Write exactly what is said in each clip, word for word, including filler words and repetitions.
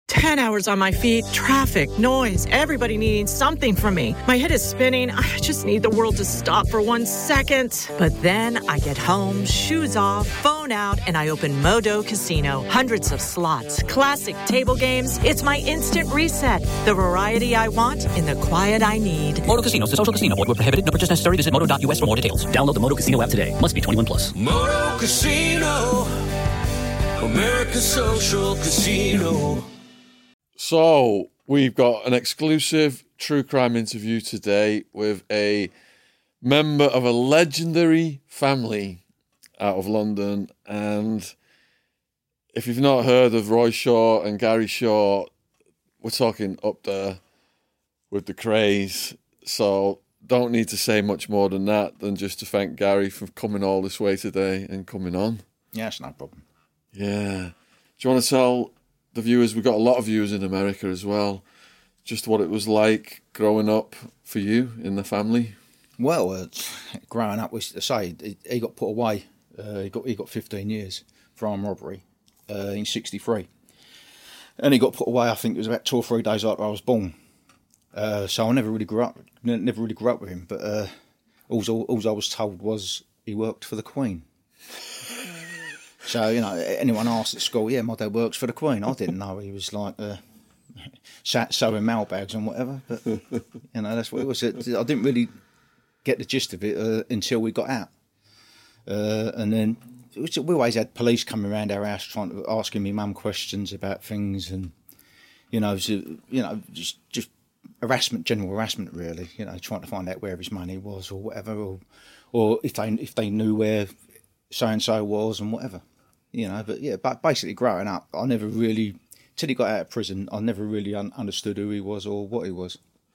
Ten hours on my feet, traffic, noise, everybody needing something from me. My head is spinning. I just need the world to stop for one second. But then I get home, shoes off, phone out, and I open Modo Casino. Hundreds of slots, classic table games. It's my instant reset. The variety I want in the quiet I need. Modo Casino is a social casino. Void where prohibited. No purchase necessary. Visit modo dot u s for more details. Download the Modo Casino app today. Must be twenty-one plus. Modo Casino, American Social Casino. So, we've got an exclusive true crime interview today with a member of a legendary family out of London. And if you've not heard of Roy Shaw and Gary Shaw, we're talking up there with the craze. So, don't need to say much more than that, than just to thank Gary for coming all this way today and coming on. Yeah, it's no problem. Yeah. Do you want to tell the viewers, we've got a lot of viewers in America as well, just what it was like growing up for you in the family? Well, uh, growing up, we say he, he got put away. Uh, he got he got fifteen years for armed robbery uh, in sixty-three, and he got put away. I think it was about two or three days after I was born. Uh, so I never really grew up, never really grew up with him. But uh, all, all, all I was told was he worked for the Queen. So, you know, anyone asked at school, yeah, my dad works for the Queen. I didn't know he was like uh, sat sewing mailbags and whatever. But, you know, that's what it was. I didn't really get the gist of it uh, until we got out. Uh, and then it was, we always had police coming around our house trying to asking me mum questions about things and, you know, so, you know, just just harassment, general harassment, really. You know, trying to find out where his money was or whatever, or or if they if they knew where so and so was and whatever. You know, but yeah, but basically growing up, I never really, till he got out of prison, I never really un- understood who he was or what he was.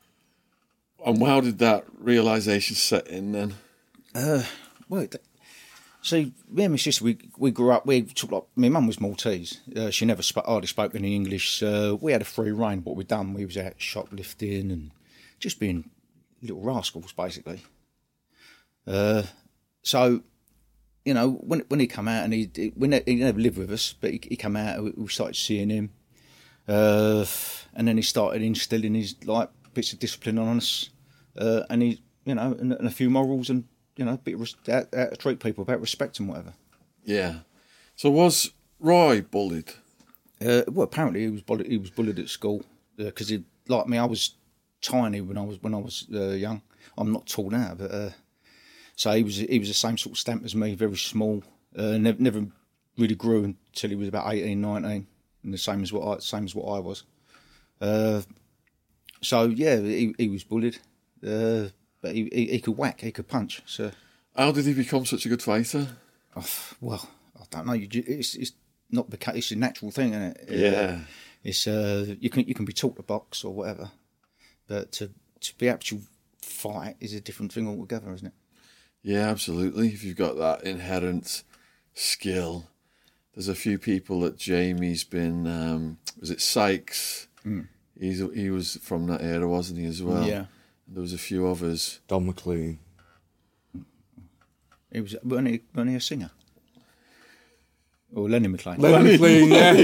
And how did that realisation set in then? Uh, well, see, me and my sister, we we grew up, we took like, my mum was Maltese. Uh, she never sp- hardly spoke any English. Uh, we had a free rein. What we'd done, we was out shoplifting and just being little rascals, basically. Uh, so... You know, when when he come out and he he, we ne- he never lived with us, but he, he come out and we started seeing him, uh, and then he started instilling his like bits of discipline on us, uh, and he you know and, and a few morals and you know a bit of res- how, how to treat people about respect and whatever. Yeah. So was Roy bullied? Uh, well, apparently he was bullied. He was bullied at school because uh, he like me. I was tiny when I was when I was uh, young. I'm not tall now, but. Uh, So he was he was the same sort of stamp as me, very small. Uh, never never really grew until he was about eighteen, nineteen, and the same as what I same as what I was. Uh, so yeah, he he was bullied, uh, but he, he he could whack, he could punch. So how did he become such a good fighter? Oh, well, I don't know. You just, it's it's not because it's a natural thing, isn't it? Yeah. Uh, it's uh you can you can be taught to box or whatever, but to to be actual fight is a different thing altogether, isn't it? Yeah, absolutely. If you've got that inherent skill, there's a few people that Jamie's been. Um, was it Sykes? Mm. He's he was from that era, wasn't he as well? Yeah. There was a few others. Don McLean. He was wasn't he, wasn't he a singer? Or Lenny McLean? Lenny McLean, yeah.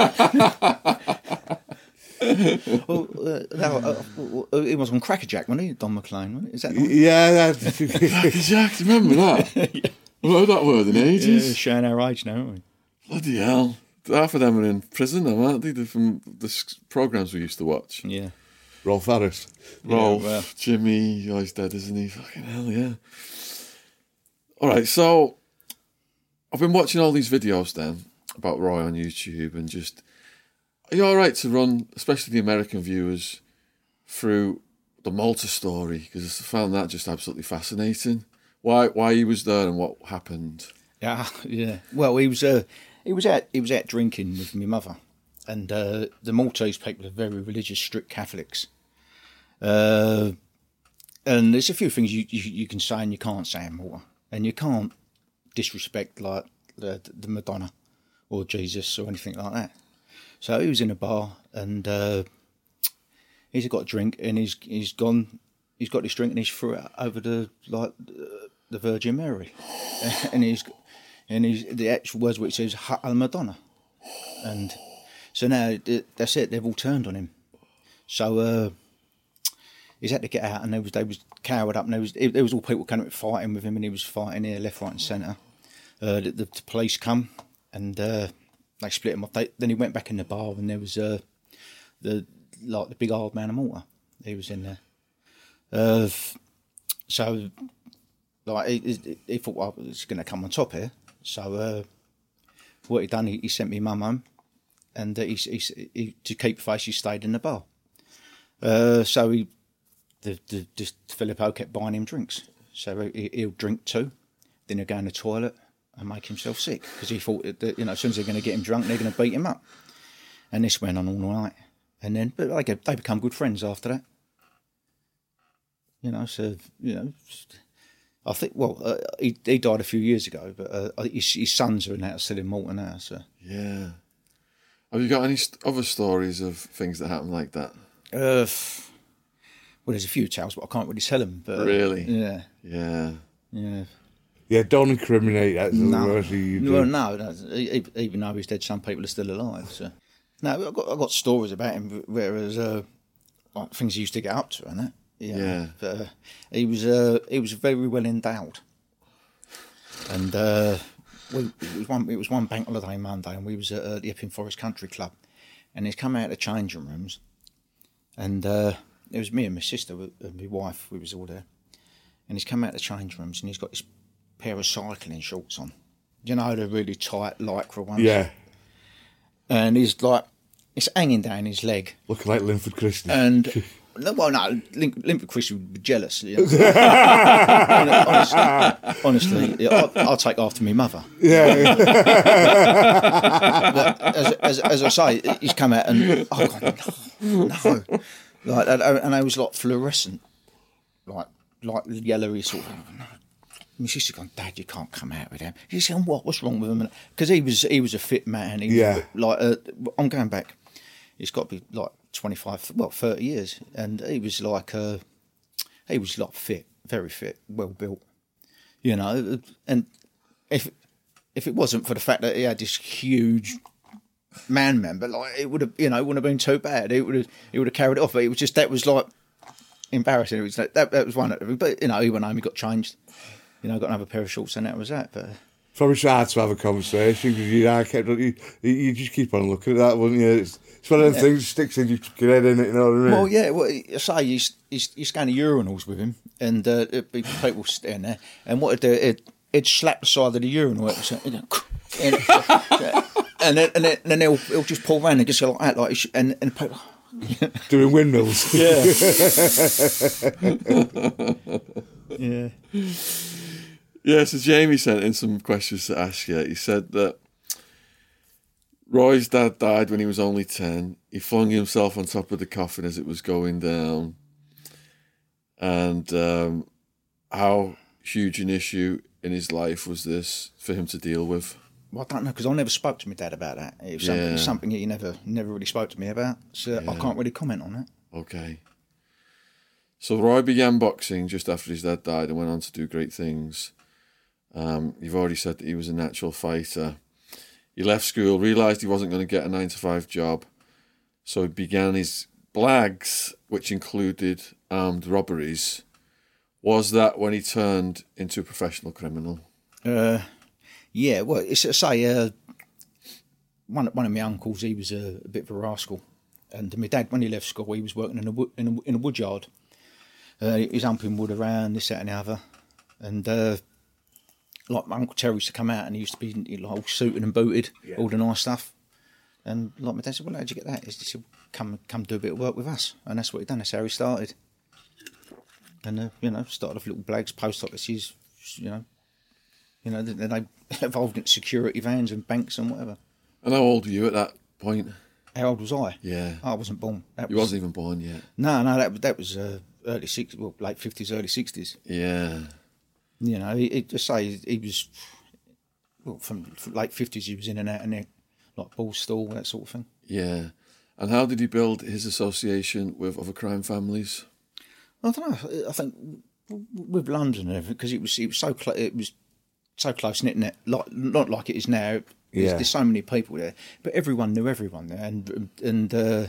well, uh, no, uh, uh, he was on Crackerjack, wasn't he? Don McLean, wasn't it? Is that the one? Yeah, Crackerjack, remember that? Yeah. I've heard that word in ages. Yeah, showing our age now, aren't we? Bloody hell. Half of them are in prison now, aren't they? They're from the programmes we used to watch. Yeah. Rolf Harris. Rolf, yeah, well. Jimmy, oh, he's dead, isn't he? Fucking hell, yeah. All right, so I've been watching all these videos then about Roy on YouTube and just... Are you all right to run, especially the American viewers, through the Malta story? Because I found that just absolutely fascinating. Why why he was there and what happened? Yeah, yeah. Well, he was uh, he was out he was out drinking with my mother, and uh, the Maltese people are very religious, strict Catholics. Uh, and there's a few things you, you you can say and you can't say in Malta, and you can't disrespect like the, the Madonna or Jesus or anything like that. So he was in a bar and uh, he's got a drink and he's he's gone. He's got this drink and he's threw it over the like the Virgin Mary, and he's and he's the actual words which says "Al Madonna," and So now it, that's it. They've all turned on him. So uh, he's had to get out, and there was they was cowered up, and there was it, there was all people coming fighting with him, and he was fighting here, left, right, and centre. Uh, the, the, the police come and uh, they split him off. They, then he went back in the bar, and there was uh, the like the big old man of Malta. He was in there. Uh, so like he, he, he thought, well, it's going to come on top here. So uh, what he done, he, he sent me mum home, and uh, he, he, he to keep face, he stayed in the bar. Uh, so he, the the just Filippo kept buying him drinks. So he, he'll drink two, then he'll go in the toilet and make himself sick, because he thought that, you know, as soon as they're going to get him drunk, they're going to beat him up. And this went on all night. And then, but they, get, they become good friends after that. You know, so, you know, I think, well, uh, he, he died a few years ago, but uh, his, his sons are now still in Malta now, so. Yeah. Have you got any st- other stories of things that happen like that? Uh, well, there's a few tales, but I can't really tell them. But, Really? Yeah. Yeah. Yeah. Yeah, don't incriminate. That's No, the worst thing you do. well, no, no, e- even though he's dead, some people are still alive. So, no, I've got I've got stories about him, whereas uh, like things he used to get up to, and that. Yeah, Yeah. But, uh, he was uh, he was very well endowed, and uh, we it was one it was one bank holiday Monday, and we was at uh, the Epping Forest Country Club, and he's come out of the changing rooms, and uh, it was me and my sister and my wife. We was all there, and he's come out of the changing rooms, and he's got this pair of cycling shorts on. You know, the really tight lycra ones. Yeah, And he's like, it's hanging down his leg. looking like Linford Christie. And, no, well, no, Link, Linford Christie would be jealous. You know? honestly, honestly yeah, I'll, I'll take after my mother. yeah, But as, as, as I say, he's come out and, oh, God, no, no. Like, and, and I was like fluorescent, like, like yellowy sort of. No. My sister gone, Dad, you can't come out with him. He said, what? What's wrong with him? Because he was he was a fit man. He was, Yeah. Like uh, I'm going back. It's got to be like twenty-five, well, thirty years, and he was like uh, he was like fit, very fit, well built. You know, and if if it wasn't for the fact that he had this huge man member, like it would have, you know, it wouldn't have been too bad. It would have he would have carried it off. But it was just that was like embarrassing. It was that that, that was one. Of, but you know, he went home, he got changed. You know, got another pair of shorts, and that was that. But probably hard to have a conversation because you, know, kept, you, you just keep on looking at that, wouldn't you? It's, it's one of them Yeah. things that sticks in your head, in it. You know what I mean? well, yeah. Well, I say he's he's, he's going to urinals with him, and uh, it'd be people standing there, and what it'd do, it it'd slap the side of the urinal, and, and, and then and then, and then he'll, he'll just pull around and just go like that, like and and people, Doing windmills. yeah, yeah. Yeah, so Jamie sent in some questions to ask you. He said that Roy's dad died when he was only ten. He flung himself on top of the coffin as it was going down. And um, how huge an issue in his life was this for him to deal with? Well, I don't know, because I never spoke to my dad about that. It was something, Yeah. something he never never really spoke to me about, so I can't really comment on that. Okay. So Roy began boxing just after his dad died and went on to do great things. Um, you've already said that he was a natural fighter. He left school, realised he wasn't going to get a nine to five job, so he began his blags, which included armed robberies. Was that when he turned into a professional criminal? Uh, yeah, well, it's to say, uh, one one of my uncles, he was a, a bit of a rascal, and my dad, when he left school, he was working in a wood, in a, in a wood yard. Uh, he was humping wood around, this, that, and the other, and uh, like my Uncle Terry used to come out, and he used to be like all suited and booted, all the nice stuff. And like my dad said, well, how'd you get that? He said, come come do a bit of work with us, and that's what he done. That's how he started. And uh, you know, started off little blags, post offices, you know. You know, then they evolved into security vans and banks and whatever. And how old were you at that point? How old was I? Yeah. I wasn't born. That You was, wasn't even born yet. No, no, that that was uh, early sixties, well, late fifties, early sixties. Yeah. You know, he, he just say he was, well, from, from late fifties, he was in and out and there, like ball stall, that sort of thing. Yeah. And how did he build his association with other crime families? I don't know. I think with London and everything, because it was it was so cl- it was so close knit, like not like it is now. There's, Yeah. there's so many people there, but everyone knew everyone there, and and uh,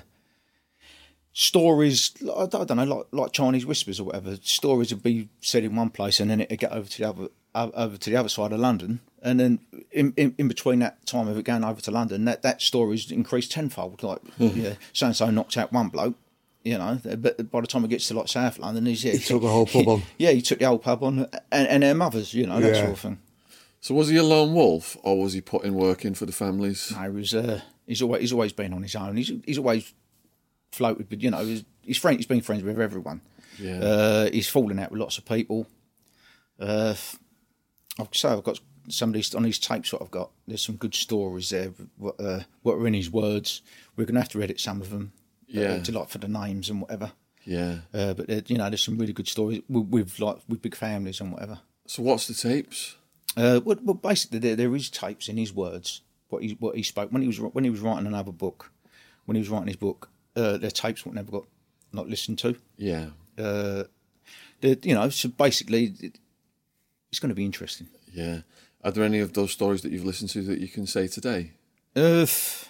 stories. I don't know, like like Chinese whispers or whatever. Stories would be said in one place, and then it'd get over to the other over to the other side of London, and then in, in, in between that time of it going over to London, that that story's increased tenfold. Like yeah, so and so knocked out one bloke. You know, but by the time it gets to like South London, he's yeah, He took the whole pub on. Yeah, he took the whole pub on, and, and their mothers, you know, that Yeah. sort of thing. So was he a lone wolf, or was he putting work in for the families? No, he was. Uh, he's always he's always been on his own. He's he's always floated, but you know, he's, he's friend. He's been friends with everyone. Yeah. Uh, he's fallen out with lots of people. Uh, I've so I've got some of these on these tapes. What I've got, there's some good stories there. What, uh, what are in his words? We're going to have to edit some of them. Yeah. Uh, to like for the names and whatever. Yeah. Uh, but uh, you know, there's some really good stories with, with like with big families and whatever. So what's the tapes? Uh, well, well, basically, there, there is tapes in his words. What he what he spoke when he was when he was writing another book. When he was writing his book, uh, their tapes were never got not listened to. Yeah. Uh, they're- you know, so basically, it, it's going to be interesting. Yeah. Are there any of those stories that you've listened to that you can say today? Uh,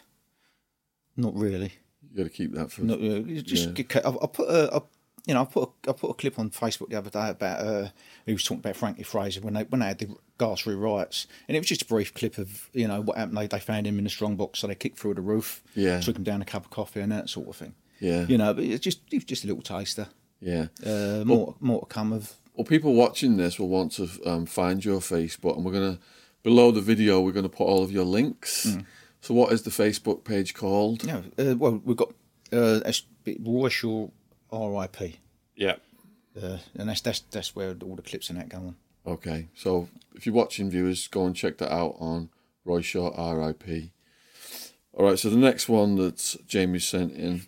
not really. You got to keep that for. Not really. Just Yeah. get, I, I put a, a you know I put a, I put a clip on Facebook the other day about uh, he was talking about Frankie Fraser when they when they had the Gassery riots, and it was just a brief clip of you know what happened. They, they found him in the strong box, so they kicked through the roof, Yeah. took him down a cup of coffee and that sort of thing. Yeah. You know, but it's just it was just a little taster. Yeah. Uh, more more to come of. Well, people watching this will want to um, find your Facebook, and we're gonna below the video we're gonna put all of your links. Mm. So, what is the Facebook page called? You know, uh, well we've got uh, that's Roy Shaw R I P, Yeah. uh, and that's that's that's where all the clips and that go on. Okay. So, if you're watching, viewers, go and check that out on Roy Shaw R I P. All right. So the next one that Jamie sent in.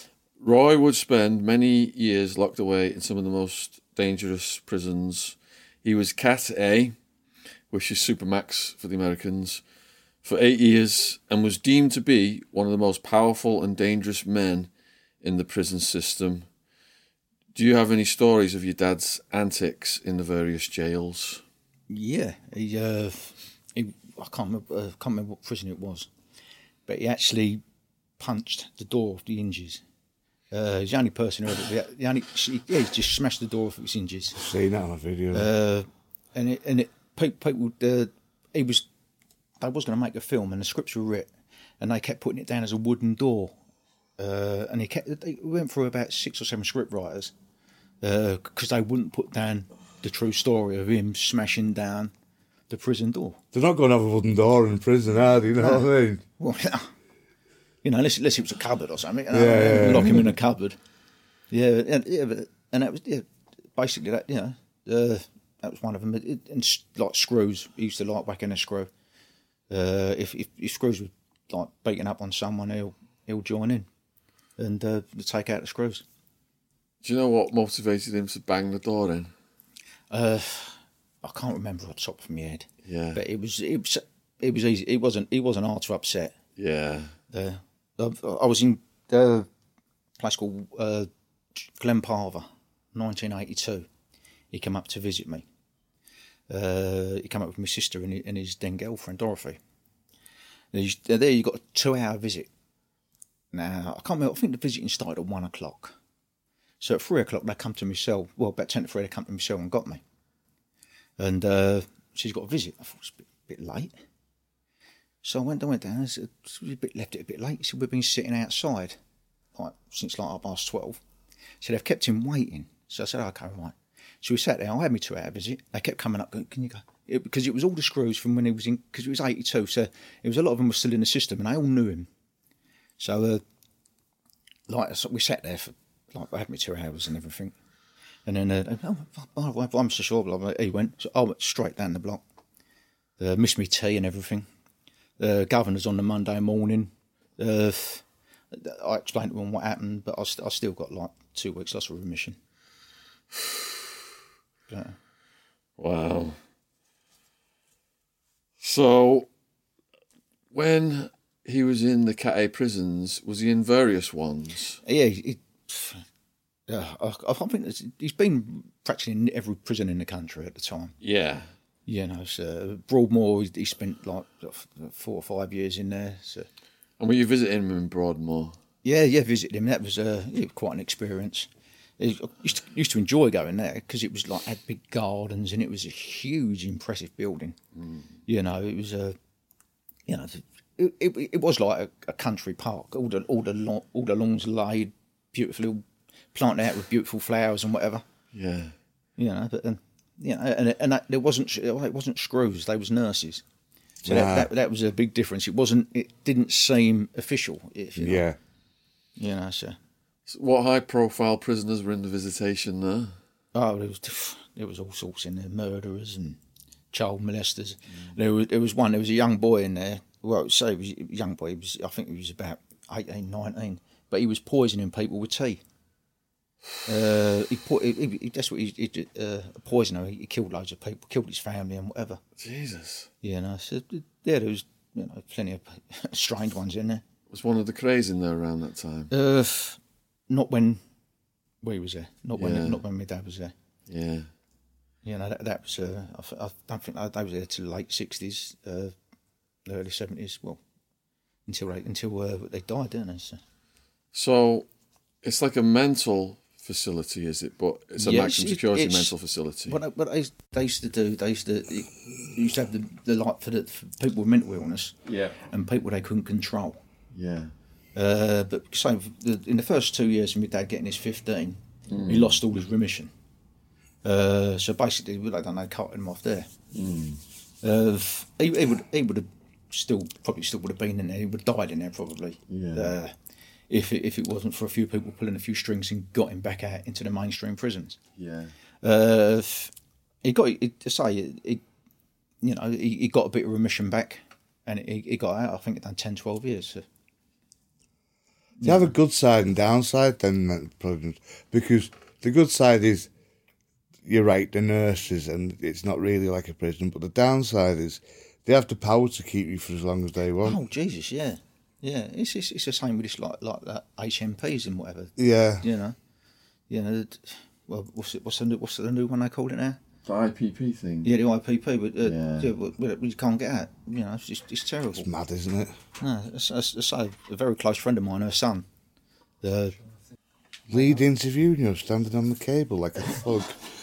Roy would spend many years locked away in some of the most dangerous prisons. He was Cat A, which is Supermax for the Americans, for eight years and was deemed to be one of the most powerful and dangerous men in the prison system. Do you have any stories of your dad's antics in the various jails? Yeah, he, uh, he I can't remember, uh, can't remember what prison it was, but he actually punched the door off the hinges. Uh, he's the only person who ever, the only, yeah, he just smashed the door off its hinges. Seen that on a video. Uh, and it, and it, people, people uh, he was, they was going to make a film, and the scripts were writ, and they kept putting it down as a wooden door. Uh, and he kept, they went through about six or seven script writers because uh, they wouldn't put down the true story of him smashing down the prison door. They're not going to have a wooden door in prison, are they? You know what I mean? Well, you know, unless, unless it was a cupboard or something. You know, Yeah, yeah, yeah. lock him in a cupboard. Yeah, and, yeah, but, and that was yeah, basically that. You know, uh, that was one of them. It, and s- like screws, he used to like whacking a screw. Uh, if, if if screws were like beating up on someone, he'll he'll join in and uh, take out the screws. Do you know what motivated him to bang the door in? Uh, I can't remember off the top of my head. Yeah. But it was it was it was easy. It wasn't it wasn't hard to upset. Yeah. Uh, I, I was in a place called uh, Glenparva, nineteen eighty-two. He came up to visit me. Uh, he came up with my sister and, and his then girlfriend Dorothy. He's, there you got a two-hour visit. Now I can't remember. I think the visiting started at one o'clock. So at three o'clock they come to my cell. Well, about ten to three they come to my cell and got me. And uh, she's got a visit. I thought it was a bit, bit late. So I went, I went down. I said, we a bit, left it a bit late. He said, we've been sitting outside like since like half past twelve. He said, they've kept him waiting. So I said, okay, right. So we sat there. I had me two-hour visit. They kept coming up, going, can you go? It, because it was all the screws from when he was in, because it was eighty-two. So it was a lot of them were still in the system and they all knew him. So, uh, like, so we sat there for, like, I had me two hours and everything. And then, uh, oh, by the way, I'm so sure, blah, blah. He went, so I went straight down the block. Uh, missed me tea and everything. Uh, governor's on the Monday morning. Uh, I explained to him what happened, but I, st- I still got like two weeks loss of remission. But, Wow. So, when he was in the Cat A prisons, was he in various ones? yeah, he, uh, I, I think it's- he's been practically in every prison in the country at the time. Yeah. You know, so Broadmoor, he, he spent like four or five years in there. So. And were you visiting him in Broadmoor? Yeah, yeah, visited him. That was uh, yeah, quite an experience. I used to, used to enjoy going there because it was like had big gardens and it was a huge, impressive building. Mm. You know, it was a, you know, it, it, it was like a, a country park. All the all the lawn, all the lawns laid, beautifully planted out with beautiful flowers and whatever. Yeah, you know, but then you know, and and that, there wasn't it wasn't screws. They was nurses. So yeah. that, that that was a big difference. It wasn't. It didn't seem official. If you know. Yeah. You know, so. So what high-profile prisoners were in the visitation there? Oh, there was there was all sorts in there, murderers and child molesters. Mm. There was there was one. There was a young boy in there. Well, say he was a young boy. He was, I think he was about eighteen, nineteen. But he was poisoning people with tea. Uh, he, he, he that's what he, he uh, a poisoner. He killed loads of people, killed his family and whatever. Jesus. You know, so yeah, there was you know plenty of strange ones in there. Was one of the Krays in there around that time? Uh, not when we was there. Not when Yeah. not when my dad was there. Yeah. You know that that was. Uh, I, I don't think they was there till the late sixties, uh, early seventies. Well, until they until uh, they died, didn't they? So. so it's like a mental facility, is it? But it's a Yeah, maximum it's- security it's- mental facility. What, what they, they used to do, they used to they used to have the, the light for, the, for people with mental illness Yeah. and people they couldn't control. Yeah. Uh, but so the, in the first two years of my dad getting his fifteen, mm. he lost all his remission. Uh, so basically, they done they cut him off there. Mm. Uh, he, he would he would have still probably still would have been in there. He would have died in there probably. Yeah. Uh, if it, if it wasn't for a few people pulling a few strings and got him back out into the mainstream prisons. Yeah. Uh, he got he, to say he, you know he, he got a bit of remission back, and he, he got out. I think it done ten, twelve years. So. You have a good side and downside then, problems, because the good side is, you're right, the nurses, and it's not really like a prison, but the downside is they have the power to keep you for as long as they want. Oh Jesus, yeah, yeah. It's it's, it's the same with this like like that H M Ps and whatever. Yeah, You know, you know. Well, what's it? What's the new, what's the new one they called it now? The I P P thing. Yeah, the I P P, but uh, Yeah. yeah, but, but you can't get out. You know, it's just it's terrible. it's mad, isn't it? No, it's, it's, it's a, a very close friend of mine, her son. The Lead interview, and you're standing on the cable like a thug.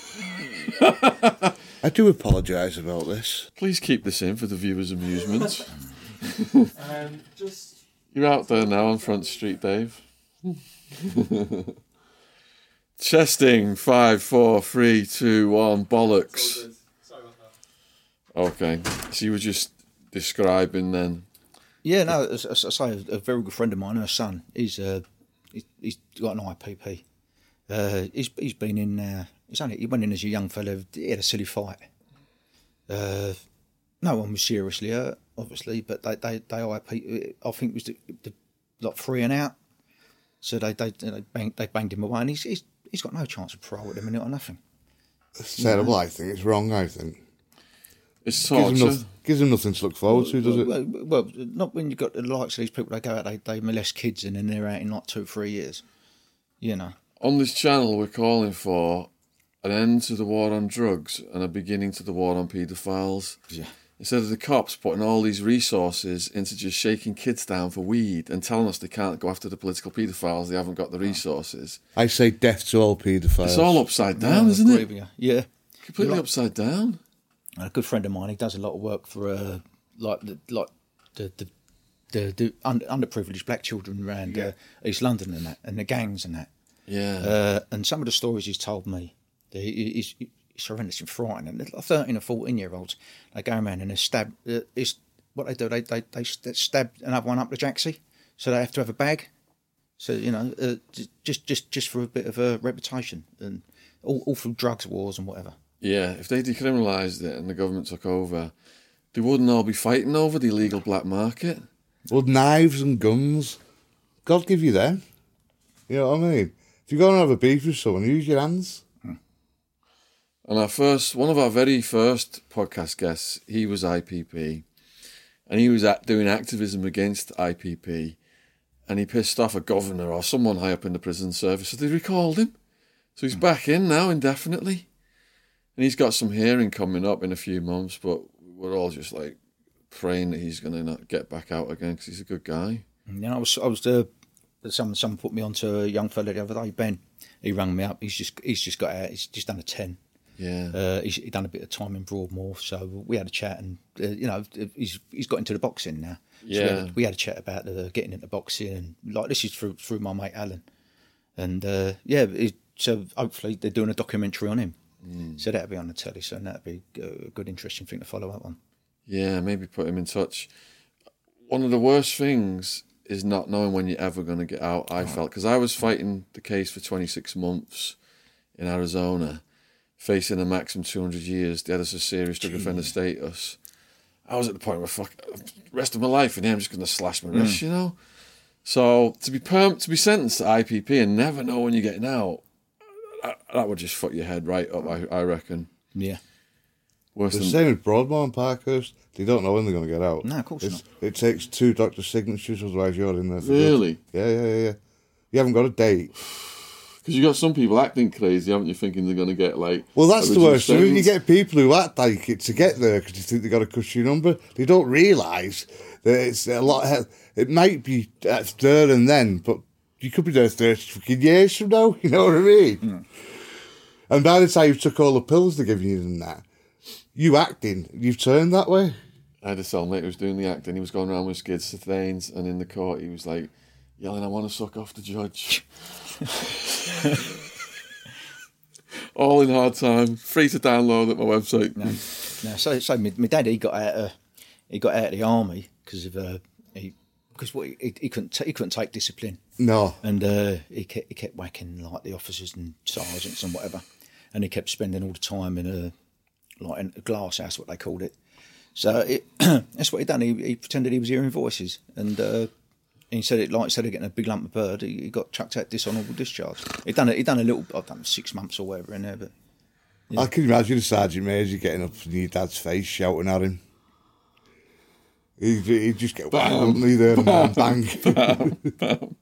I do apologise about this. Please keep this in for the viewers' amusement. Um, just You're out there now on Front Street, Dave. Chesting, five, four, three, two, one, bollocks. sorry about that. Okay, so you were just describing then. yeah, no, as, as I say, a very good friend of mine, her son, he's uh, he, he's got an I P P. Uh, he's he's been in. Uh, he's only he went in as a young fella. He had a silly fight. Uh, no one was seriously hurt, obviously, but they they they I P. I think it was the, the like three and out. So they they they banged, they banged him away, and he's he's, he's got no chance of parole at the minute or nothing. It's terrible, I think. It's wrong, I think. It's Gives them, torture. nothing, gives them nothing to look forward to, does it? Well, well, not when you've got the likes of these people. They go out, they they molest kids, and then they're out in like two, three years. You know. On this channel, we're calling for an end to the war on drugs and a beginning to the war on paedophiles. Yeah. Instead of the cops putting all these resources into just shaking kids down for weed and telling us they can't go after the political paedophiles, they haven't got the resources. I say death to all paedophiles. It's all upside down, Yeah, isn't I agree it? with you. Yeah. Completely You're right. upside down. A good friend of mine, he does a lot of work for uh, like the like the the the, the under, underprivileged black children around uh, East London and that, and the gangs and that. Yeah. Uh, and some of the stories he's told me, he's, he's horrendous and frightening. Like thirteen or fourteen year olds, they go around and they stab. Uh, it's what they do. They they they stab another one up the jacksie, so they have to have a bag. So you know, uh, just just just for a bit of a reputation, and all, all through drugs wars and whatever. Yeah, if they decriminalised it and the government took over, they wouldn't all be fighting over the illegal black market. Well, knives and guns, God give you them. You know what I mean? If you're going to have a beef with someone, use your hands. And our first, one of our very first podcast guests, he was I P P, and he was at, doing activism against I P P, and he pissed off a governor or someone high up in the prison service, so they recalled him. So he's back in now indefinitely. And he's got some hearing coming up in a few months, but we're all just like praying that he's going to not get back out again because he's a good guy. Yeah, I was, I was, uh, someone, someone put me onto a young fella the other day, Ben. He rang me up. He's just, he's just got out. He's just done a ten. Yeah. Uh, he's he done a bit of time in Broadmoor, so we had a chat, and uh, you know, he's he's got into the boxing now. So Yeah. we had, we had a chat about uh, getting into boxing, and like this is through through my mate Alan, and uh, yeah, it, so hopefully they're doing a documentary on him. Mm. So that'll be on the telly. So that'll be a good, interesting thing to follow up on. Yeah, maybe put him in touch. One of the worst things is not knowing when you're ever going to get out, I felt. Because I was fighting the case for twenty-six months in Arizona, facing a maximum two hundred years. They had us a serious drug offender status. I was at the point where, fuck, the rest of my life, and I'm just going to slash my wrist, mm. you know? So to be perm- to be sentenced to I P P and never know when you're getting out, that, that would just fuck your head right up, I, I reckon. Yeah. Worse the than... same with Broadmoor and Parkhurst. They don't know when they're going to get out. No, of course it's, not. It takes two doctor's signatures, otherwise you're in there for Really? good. Yeah, yeah, yeah, yeah. You haven't got a date. Because you got some people acting crazy, haven't you, thinking they're going to get, like... Well, that's the worst. I mean, you get people who act like it to get there because they think they've got a cushy number. They don't realise that it's a lot... It might be there and then, but you could be there thirty fucking years from now, you know what I mean? Mm. And by the time you've took all the pills they're giving you and that, you acting, you've turned that way. I had a cellmate who was doing the acting. He was going around with schizophrenes, and in the court he was like yelling, "I want to suck off the judge." All in hard time. Free to download at my website. No, no. So, so my, my dad, he got out of he got out of the army because of uh, he because what he, he couldn't t- he couldn't take discipline. No, and uh, he kept he kept whacking like the officers and sergeants and whatever, and he kept spending all the time in a like in a glass house, what they called it. So it, that's what he done. He, he pretended he was hearing voices, and uh, he said it like instead of getting a big lump of bird, he, he got chucked out dishonourable discharge. He done it. He done a little. I've done six months or whatever in there, but yeah. I can imagine Sergeant Major getting up in your dad's face, shouting at him. He'd, he'd just get bam, wouldn't there and bam, bang. Bam, bam.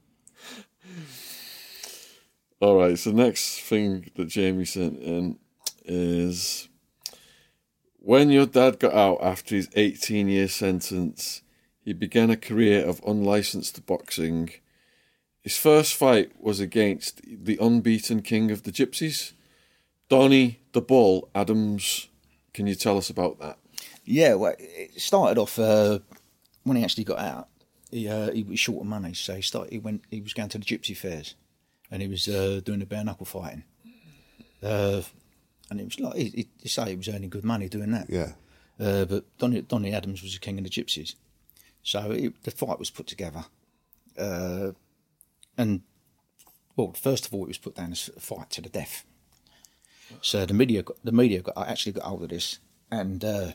All right. So next thing that Jamie sent in is. When your dad got out after his eighteen-year sentence, he began a career of unlicensed boxing. His first fight was against the unbeaten king of the Gypsies, Donnie the Bull Adams. Can you tell us about that? Yeah, well, it started off uh, when he actually got out. He uh, he was short of money, so he started. He went. He was going to the gypsy fairs, and he was uh, doing the bare knuckle fighting. Uh, And it was like, he, he say he was earning good money doing that. Yeah. Uh, but Donny, Donny Adams was the king of the gypsies. So it, the fight was put together. Uh, and, well, first of all, it was put down as a fight to the death. So the media got, the media got, actually got hold of this. And, uh,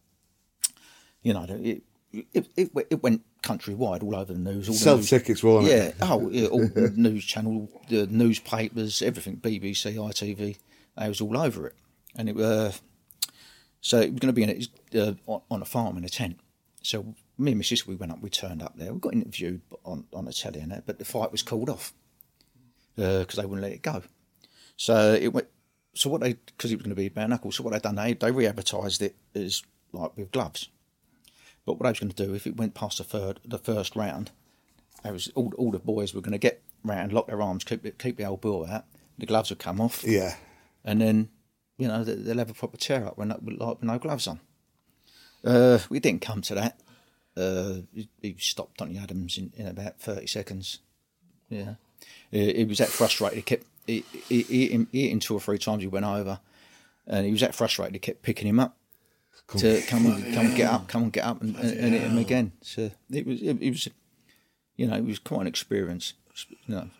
you know, it, it, it, it went countrywide, all over the news. All Sell the news, tickets, weren't yeah, it? Oh, yeah, all the news channel, the newspapers, everything, B B C, I T V. I was all over it, and it uh, so it was going to be in a, uh, on a farm in a tent. So me and my sister, we went up, we turned up there, we got interviewed on on the telly and that, but the fight was called off because uh, they wouldn't let it go. So it went. So what they because it was going to be bare knuckle. So what they done they they re-advertised it as like with gloves. But what I was going to do if it went past the third the first round, I was all all the boys were going to get round, lock their arms, keep keep the old bill out. The gloves would come off. Yeah. And then, you know, they'll have a proper tear up with no, with no gloves on. Uh, we didn't come to that. Uh, he, he stopped Donny Adams in, in about thirty seconds. Yeah. He, he was that frustrated. He kept he, he, he, he, he hit him two or three times. He went over. And he was that frustrated. He kept picking him up come to come and, come and get up, come and get up and, and, and hit him again. So it was, it, it was, you know, it was quite an experience. You know.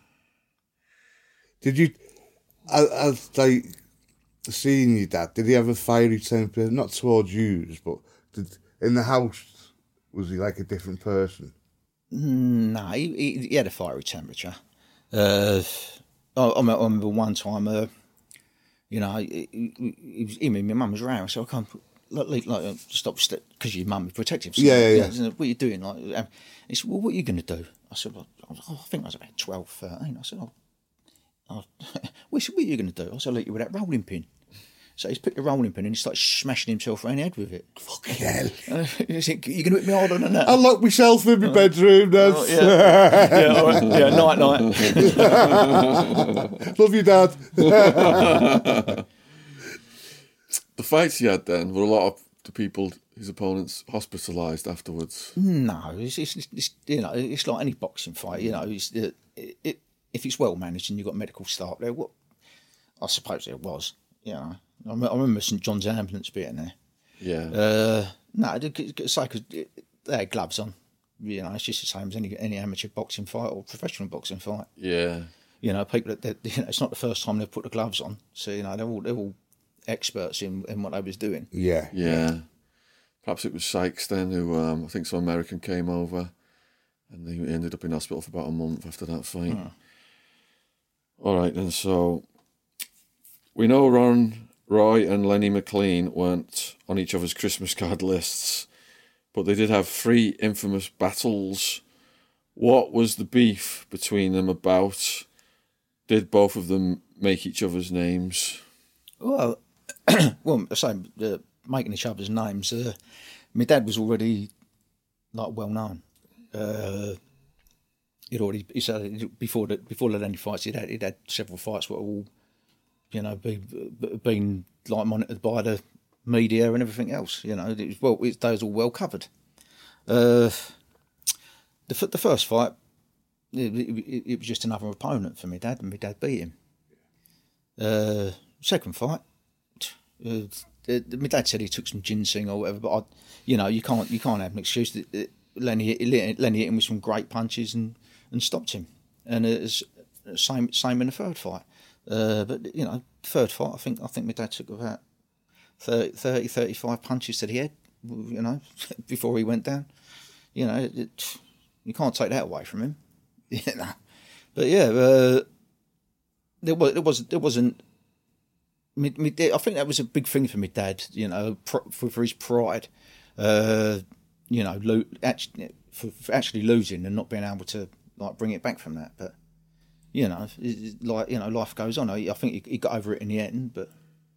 Did you... As like seeing your dad, did he have a fiery temper? Not towards you, but did, in the house, was he like a different person? No, he, he, he had a fiery temperature. Uh, I, I remember one time, uh, you know, he, he, he was, him and my mum was around, so I can't like, like stop because your mum is protective. So, yeah, yeah, yeah. yeah. What are you doing? Like, um, he said, "Well, what are you going to do?" I said, well, "I think I was about twelve, thirteen." I said, "Oh." Oh, what are you going to do? I said, I'll let you with that rolling pin. So he's picked a rolling pin and he started smashing himself around the head with it. Fucking hell. Uh, he said, "You're going to hit me harder than that." I locked myself in my bedroom, Dad. Oh, yeah, yeah, all right. Yeah, night, night. Love you, Dad. The fights he had then were a lot of the people, his opponents, hospitalised afterwards. No, it's, it's, it's you know it's like any boxing fight. You know, it's, it, it, if it's well managed and you've got medical staff there, what I suppose it was. You know, I remember St John's ambulance being there. Yeah. Uh, no, it's like they had gloves on. You know, it's just the same as any any amateur boxing fight or professional boxing fight. Yeah. You know, people that you know, it's not the first time they've put the gloves on, so you know they're all they're all experts in, in what they was doing. Yeah. Yeah. Perhaps it was Sykes then who, um, I think some American came over and he ended up in hospital for about a month after that fight. Hmm. All right, then, so we know Ron Roy and Lenny McLean weren't on each other's Christmas card lists, but they did have three infamous battles. What was the beef between them about? Did both of them make each other's names? Well, well, I say uh, making each other's names. Uh, my dad was already like well known. Uh, he'd already he said before the before the Lenny fights, he'd had he'd had several fights that were all, you know, be, been like monitored by the media and everything else. You know, it was well, it, they was all well covered. Uh, the the first fight, it, it, it was just another opponent for my dad, and my dad beat him. Uh, second fight, uh, my dad said he took some ginseng or whatever, but I, you know, you can't you can't have an excuse. Lenny Lenny hit him with some great punches and, and stopped him, and it's same same in the third fight. Uh, but you know, third fight, I think I think my dad took about thirty, thirty, thirty-five punches to the head, you know, before he went down. You know, it, it, you can't take that away from him. You know, but yeah, uh, there was there was there wasn't. Me, me, I think that was a big thing for my dad. You know, for, for his pride. Uh, you know, lo- actually, for, for actually losing and not being able to like bring it back from that. But you know, it, like you know, life goes on. I, I think he, he got over it in the end. But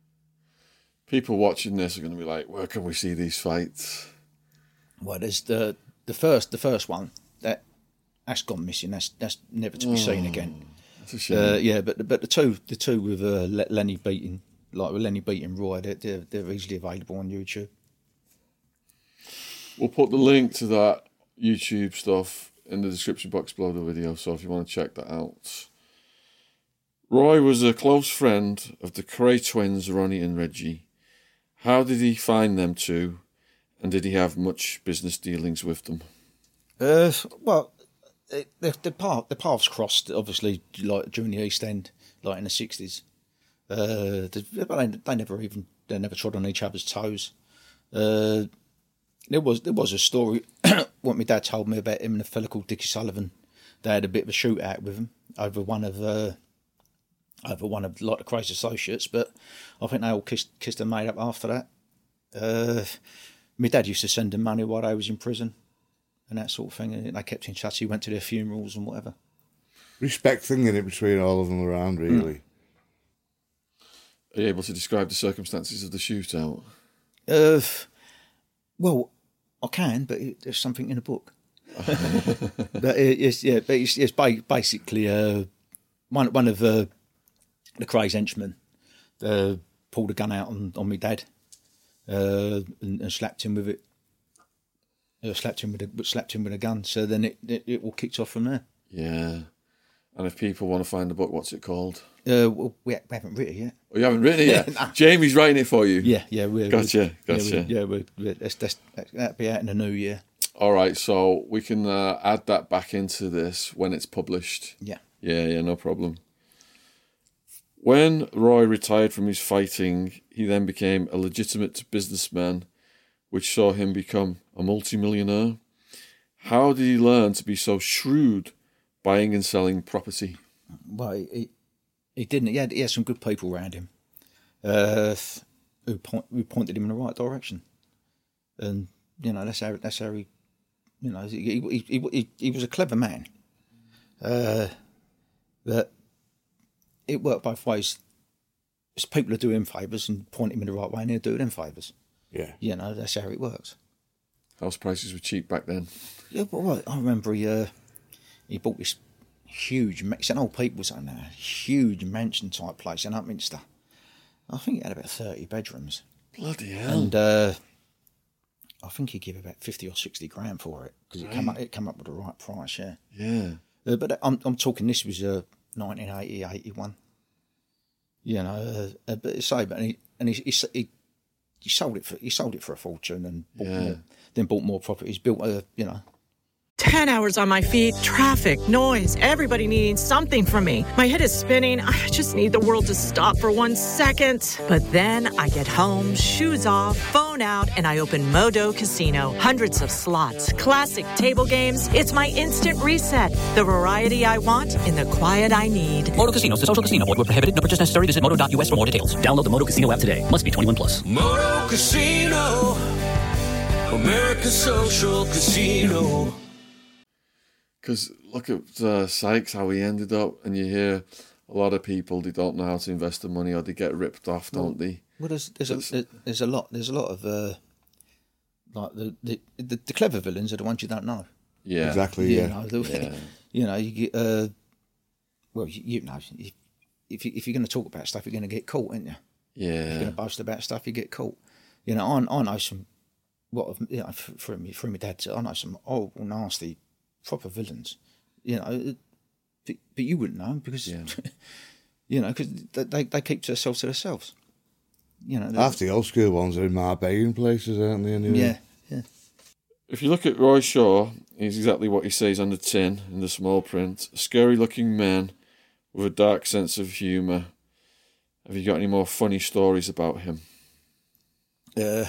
people watching this are going to be like, "Where can we see these fights?" Well, there's the the first the first one that that's gone missing. That's that's never to be oh, seen again. That's a shame. Uh, yeah, but but the two the two with uh, Lenny beating like with Lenny beating Roy, they're, they're they're easily available on YouTube. We'll put the link to that YouTube stuff in the description box below the video, so if you want to check that out. Roy was a close friend of the Cray twins, Ronnie and Reggie. How did he find them two, and did he have much business dealings with them? Uh, well, the the path the paths crossed obviously like during the East End, like in the sixties. Uh, they, they never even they never trod on each other's toes. Uh, There was there was a story what my dad told me about him and a fella called Dickie Sullivan. They had a bit of a shootout with him over one of uh, over one of like the Crazy Associates, but I think they all kissed kissed and made up after that. Uh, my dad used to send them money while they was in prison and that sort of thing, and they kept in touch. He went to their funerals and whatever. Respect thing in it between all of them around, really. Mm. Are you able to describe the circumstances of the shootout? Uh, well. I can, but it, there's something in a book. But it, it's yeah, but it's, it's basically uh, one one of uh, the Crazy henchmen uh, pulled a gun out on, on my dad uh, and, and slapped him with it. Uh, slapped him with a slapped him with a gun. So then it, it it all kicked off from there. Yeah, and if people want to find the book, what's it called? Uh, well, we, we haven't written it yet. Oh, you haven't written it yet? Nah. Jamie's writing it for you? Yeah, yeah. We're, gotcha, we're, gotcha. Yeah, we're, yeah we're, that's, that's, that'll be out in the new year. All right, so we can uh, add that back into this when it's published. Yeah. Yeah, yeah, no problem. When Roy retired from his fighting, he then became a legitimate businessman, which saw him become a multimillionaire. How did he learn to be so shrewd buying and selling property? Well, he, he didn't. He had, he had some good people around him uh, who, point, who pointed him in the right direction. And, you know, that's how, that's how he, you know, he, he, he, he, he was a clever man. Uh, but it worked both ways. it's people who do him favours and point him in the right way, and he'll do them favours. Yeah. You know, that's how it works. House prices were cheap back then. Yeah, but right, I remember he uh, he bought this huge, it's an old people's home now, huge mansion type place in Upminster. I think it had about thirty bedrooms. Bloody hell. And uh, I think he gave about fifty or sixty grand for it because it came up, it came up with the right price, yeah. Yeah. Uh, but I'm I'm talking, this was uh, nineteen eighty, eighty-one. You know, uh, uh, but say, but he, and he, he he he sold it for he sold it for a fortune and bought Yeah. more, then bought more properties, built a you know. ten hours on my feet, traffic, noise, everybody needing something from me. My head is spinning. I just need the world to stop for one second. But then I get home, shoes off, phone out, and I open Modo Casino. Hundreds of slots, classic table games. It's my instant reset. The variety I want in the quiet I need. Moto Casinos, the social casino. Void where prohibited. No purchase necessary. Visit moto dot u s for more details. Download the Moto Casino app today. Must be twenty-one plus. Moto Casino, America's social casino. Because look at uh, Sykes, how he ended up, and you hear a lot of people, they don't know how to invest their money or they get ripped off, don't they? Well, there's there's a, there's a lot there's a lot of uh, like the, the the the clever villains are the ones you don't know. Yeah. Exactly, You yeah. know, the, Yeah. you know, you get uh, well, you, you know, if if, you, if you're going to talk about stuff, you're going to get caught, aren't you? If you're Yeah. going to boast about stuff, you get caught. You know, I I know some what you know from me from my dad. I know some horrible, nasty, proper villains. You know, but, but you wouldn't know 'em because Yeah. you know because they they keep to themselves to themselves. You know, Half the old school ones are in Marbella places, aren't they? Anyway? yeah, yeah. If you look at Roy Shaw, he's exactly what he says on the tin in the small print. A scary looking man with a dark sense of humour. Have you got any more funny stories about him? Uh,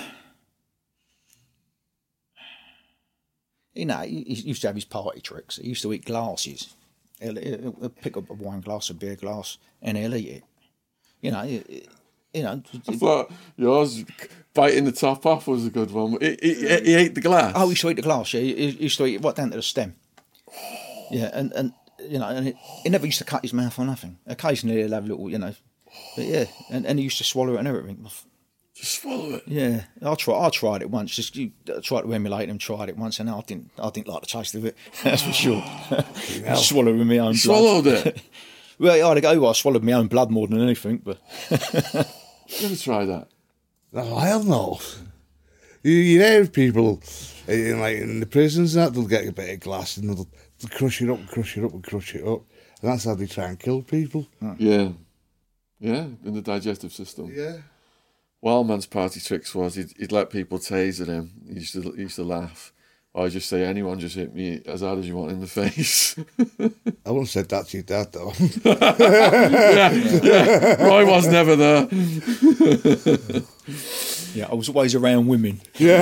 you know, he, he used to have his party tricks. He used to eat glasses. He'll, he'll, he'll pick up a wine glass, a beer glass, and he'll eat it. You know, he, you know. I thought yours, biting the top off, was a good one. He, he, he ate the glass. Oh, he used to eat the glass. Yeah, he, he used to eat it right down to the stem. Yeah, and, and you know, and it, he never used to cut his mouth or nothing. Occasionally he'll have a little, you know, but yeah, and, and he used to swallow it and everything. Just swallow it. Yeah, I tried. I tried it once. Just you I tried to emulate him. Tried it once, and I didn't. I didn't like the taste of it. That's for sure. Swallowing my own blood. Swallowed it. Well, I had to go. Well, I swallowed my own blood more than anything. But You ever try that? Oh, hell no. You, you hear people in, like, in the prisons and that, they'll get a bit of glass and they'll, they'll crush it up and crush it up and crush it up. And that's how they try and kill people. Yeah. Yeah, in the digestive system. Yeah. Wildman's party tricks was he'd, he'd let people taser him. He used to he used to laugh. Or I'd just say, anyone just hit me as hard as you want in the face. I wouldn't have said that to your dad, though. yeah, yeah. Roy was never there. yeah, I was always around women.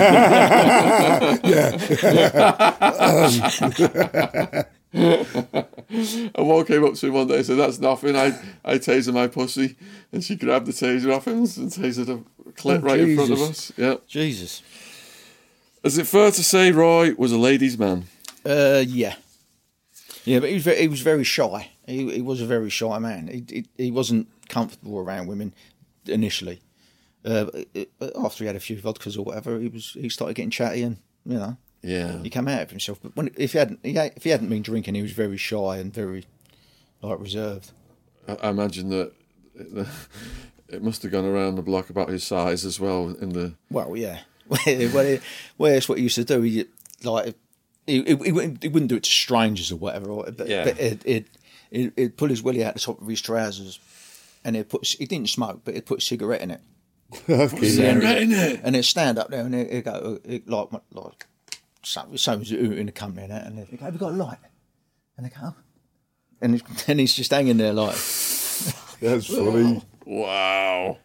And one came up to him one day and said, that's nothing, I, I taser my pussy. And she grabbed the taser off him and tasered a clit Oh, right in front of Jesus. us. Yeah. Jesus. Is it fair to say Roy was a ladies' man? Uh, yeah. Yeah, but he was very, he was very shy. He he was a very shy man. He he, he wasn't comfortable around women initially. Uh, but after he had a few vodkas or whatever, he was he started getting chatty and you know Yeah. he came out of himself. But when if he hadn't he, had- if he hadn't been drinking, he was very shy and very like reserved. I, I imagine that it, it must have gone around the block about his size as well in the... Well, yeah. well, it, well, that's what he used to do. He like he, he, he, wouldn't, he wouldn't do it to strangers or whatever. Or, but, Yeah. but it it it it'd pull his willy out the top of his trousers, and it put he didn't smoke, but it put a cigarette in it, Cigarette in it. and it'd stand up there and it would go it, like like some someone's in the company and that, and they go, "Have you got a light?" And they go, oh. and he's, and he's just hanging there like. That's funny. Wow.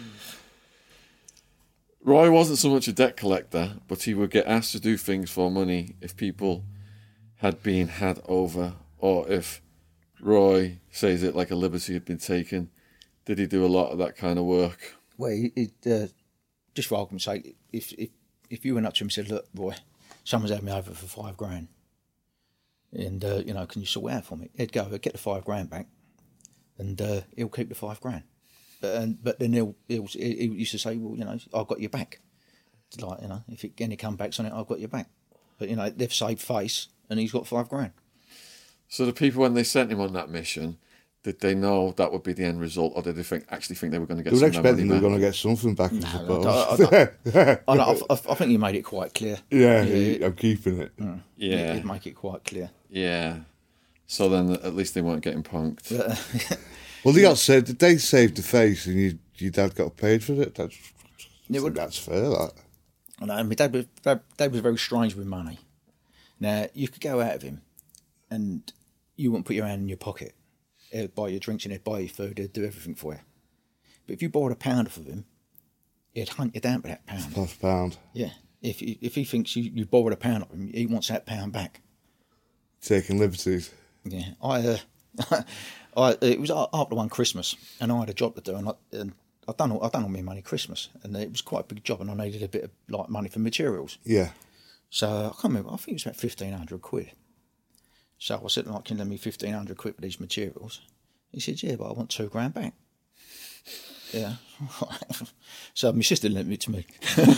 Roy wasn't so much a debt collector, but he would get asked to do things for money if people had been had over, or if Roy says it like a liberty had been taken. Did he do a lot of that kind of work? Well, it, it, uh, just for argument's sake, if, if if you went up to him and said, "Look, Roy, someone's had me over for five grand, and uh, you know, can you sort it out for me?" He'd go, "Get the five grand back, and uh, he'll keep the five grand." But and, but then he'll, he'll he he used to say, well, you know, I've got your back. It's like, you know, if it, any comebacks on it, I've got your back. But you know, they've saved face, and he's got five grand. So the people, when they sent him on that mission, did they know that would be the end result, or did they think actually think they were going to get? They were some of that expecting money they were back? going to get something back. I suppose. I, I, I, I, I think he made it quite clear. yeah, Yeah. I'm keeping it. Yeah, He'd make it quite clear. yeah. So then, at least they weren't getting punked. Well, they got saved. They saved the face, and you, your dad got paid for it. That's I think well- that's fair. That. And I mean, Dad was, Dad, Dad was very strange with money. Now, you could go out of him and you wouldn't put your hand in your pocket. He'd buy your drinks and he'd buy your food, he'd do everything for you. But if you borrowed a pound off of him, he'd hunt you down for that pound. Half pound. Yeah. If he, if he thinks you, you borrowed a pound off him, he wants that pound back. Taking liberties. Yeah. I, uh, I it was after one Christmas and I had a job to do and I, and I'd done all, I'd done all my money Christmas and it was quite a big job and I needed a bit of like money for materials. Yeah. So I can't remember, I think it was about fifteen hundred quid. So I said, like, can you lend me fifteen hundred quid for these materials? He said, yeah, but I want two grand back. Yeah. So my sister lent it to me.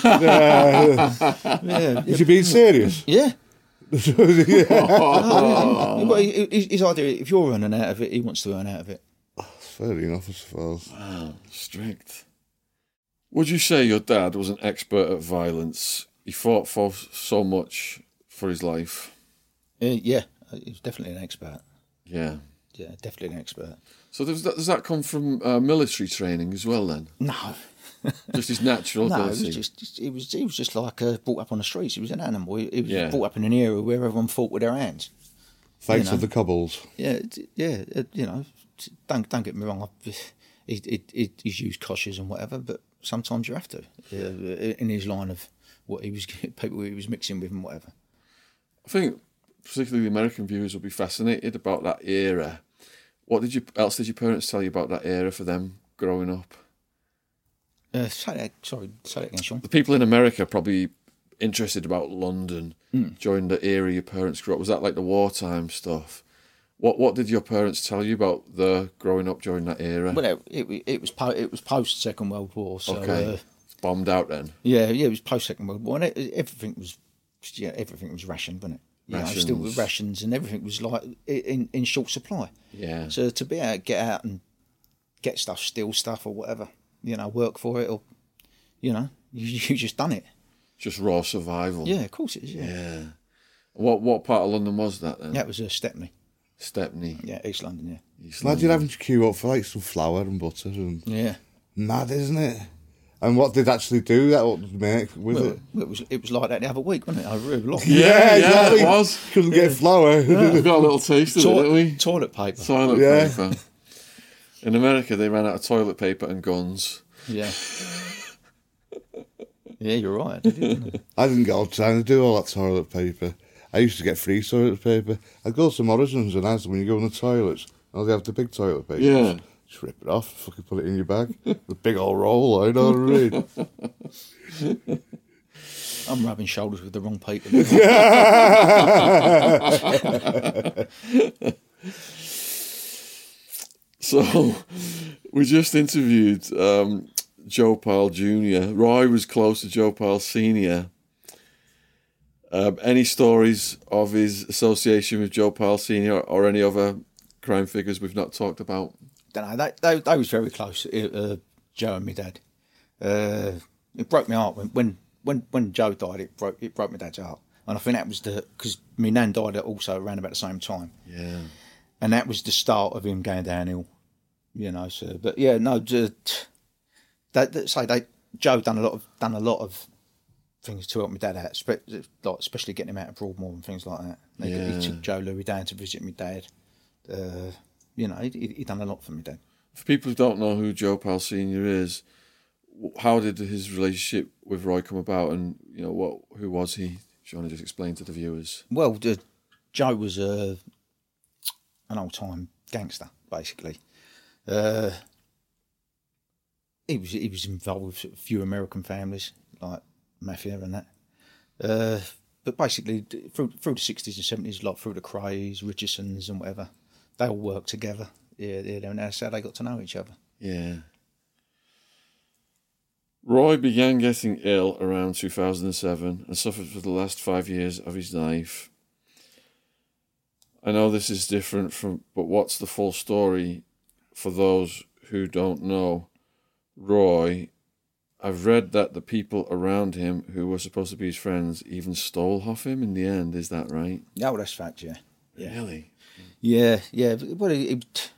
yeah. Is you being serious? Yeah. yeah. Oh, well, his his idea, if you're earning out of it, he wants to earn out of it. Fair enough, I suppose. Wow, strict. Would you say your dad was an expert at violence? He fought for so much for his life. Uh, yeah, he's definitely an expert. Yeah. Yeah, definitely an expert. So does that, does that come from uh, military training as well then? No. Just his natural No, it ability? was just, just, it was, he was just like uh, brought up on the streets. He was an animal. He, he was Yeah. brought up in an era where everyone fought with their hands. Fights You know. of the cobbles. Yeah, it- yeah, it, you know, don't don't get me wrong. I've, he, he, he, he's used koshes and whatever, but sometimes you have to. Uh, in his line of what he was, people he was mixing with and whatever. I think particularly the American viewers will be fascinated about that era. What did you else did your parents tell you about that era for them growing up? Uh, say that, sorry, say that again, Sean. The people in America are probably interested about London during the era your parents grew up. Was that like the wartime stuff? What What did your parents tell you about the growing up during that era? Well, it, it, it was po- it was post Second World War, so okay, uh, bombed out then. yeah, yeah, it was post Second World War, and it, everything was yeah, everything was rationed, wasn't it? You know, still with Rations. rations and everything was like in in short supply. Yeah. So to be able to get out and get stuff, steal stuff or whatever, you know, work for it or, you know, you, you just done it. Just raw survival. Yeah, of course it is, yeah. Yeah. What What part of London was that then? That was uh, Stepney. Stepney. Yeah, East London, yeah. East Imagine London. having to queue up for like some flour and butter and Yeah. mad, isn't it? And what did actually do that what did make with Well, it? it was it was like that the other week, wasn't it? I really lost Yeah, yeah, it was. Couldn't get flour. We got a little taste of it, didn't we? toilet paper. Toilet Yeah. paper. In America, they ran out of toilet paper and guns. Yeah. Yeah, you're right. I did, didn't I? I didn't get all time to do all that toilet paper. I used to get free toilet paper. I'd go to Morrison's and ask them when you go in the toilets, oh, they have the big toilet paper. Yeah. Just rip it off, fucking put it in your bag. The big old roll, I know what I mean. I'm rubbing shoulders with the wrong paper. So, we just interviewed um, Joe Pyle Junior Roy was close to Joe Pyle Senior Um, any stories of his association with Joe Pyle Senior or any other crime figures we've not talked about? Don't know. They, they, they was very close, uh, Joe and my dad. Uh, it broke my heart when, when when when Joe died. It broke it broke my dad's heart, and I think that was the because my nan died also around about the same time, Yeah. and that was the start of him going downhill. You know, so but yeah, no, just, they, they say they Joe done a lot of done a lot of things to help my dad out, spe- like especially getting him out of Broadmoor and things like that. They, Yeah. He took Joe Louis down to visit my dad. Uh, you know, he he done a lot for me dad. For people who don't know who Joe Pyle Senior is, w- how did his relationship with Roy come about, and you know what? Who was he? Do you want to just explain to the viewers? Well, the, Joe was uh, an old time gangster, basically. Uh, he was he was involved with a few American families like mafia and that. Uh, but basically, through through the sixties and seventies, like through the Crays, Richardsons, and whatever, they all worked together. Yeah, yeah, and that's how they got to know each other. Yeah. Roy began getting ill around two thousand seven and suffered for the last five years of his life. I know this is different from, but what's the full story for those who don't know? Roy, I've read that the people around him who were supposed to be his friends even stole off him in the end. Is that right? Oh, that's fact, yeah. yeah. Really? Yeah, yeah. Well, he,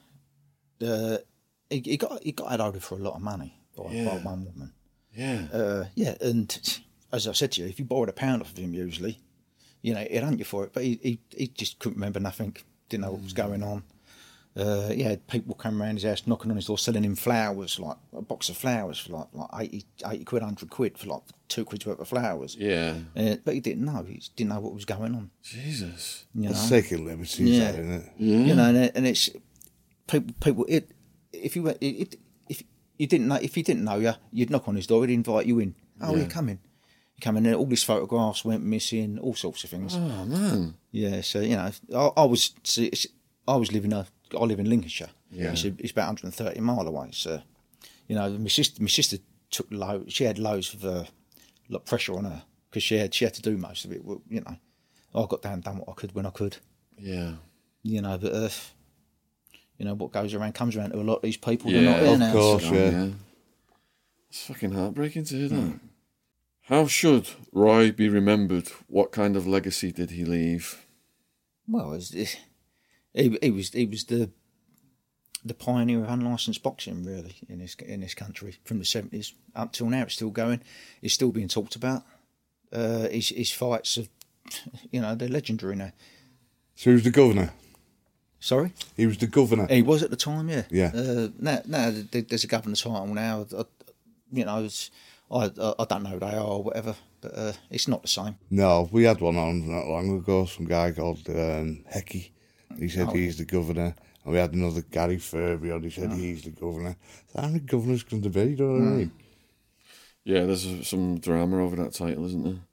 he, uh, he, he got he got out for a lot of money by, Yeah. by one woman. Yeah. Uh, yeah, and as I said to you, if you borrowed a pound off of him, usually, you know, he'd hunt you for it. But he, he, he just couldn't remember nothing, didn't know what was going on. Uh, yeah, people come around his house knocking on his door, selling him flowers, like a box of flowers for like like eighty, eighty quid, one hundred quid for like two quid's worth of flowers. Yeah. Uh, but he didn't know. He just didn't know what was going on. Jesus. You know, That's taking liberties, Yeah. that, isn't it? you know, and, it, and it's people. People, it if you were, it, it, if you didn't know, if he didn't know you, you'd knock on his door. He'd invite you in. Oh, Yeah. you're coming. You come in, and all these photographs went missing. All sorts of things. Oh, man. Yeah, so you know, I, I was see, it's, I was living a I live in Lincolnshire. Yeah. it's, it's about one hundred thirty mile away. So, you know, my sister my sister took low. She had loads of uh, like pressure on her because she had she had to do most of it. Well, you know, I got down and done what I could when I could. Yeah. You know, but uh, you know what goes around comes around to a lot of these people. Yeah, They're not there of now. course. Oh, yeah. It's fucking heartbreaking to hear that. How should Roy be remembered? What kind of legacy did he leave? Well, it's, it's, he he was he was the the pioneer of unlicensed boxing, really, in this in this country from the seventies up till now. It's still going. It's still being talked about. Uh, his his fights are, you know, they're legendary now. So he was the governor. Sorry, He was the governor. he was at the time, yeah. Yeah. Uh, now, now there- there's a governor title now. I, you know, it's, I I don't know who they are or whatever, but uh, it's not the same. No, we had one on not long ago. Some guy called um, Hecky. He said Oh. he's the governor. And we had another Gary Furby on. He said he's the governor. So how many governors can there be? You know what I mean? Yeah, there's some drama over that title, isn't there?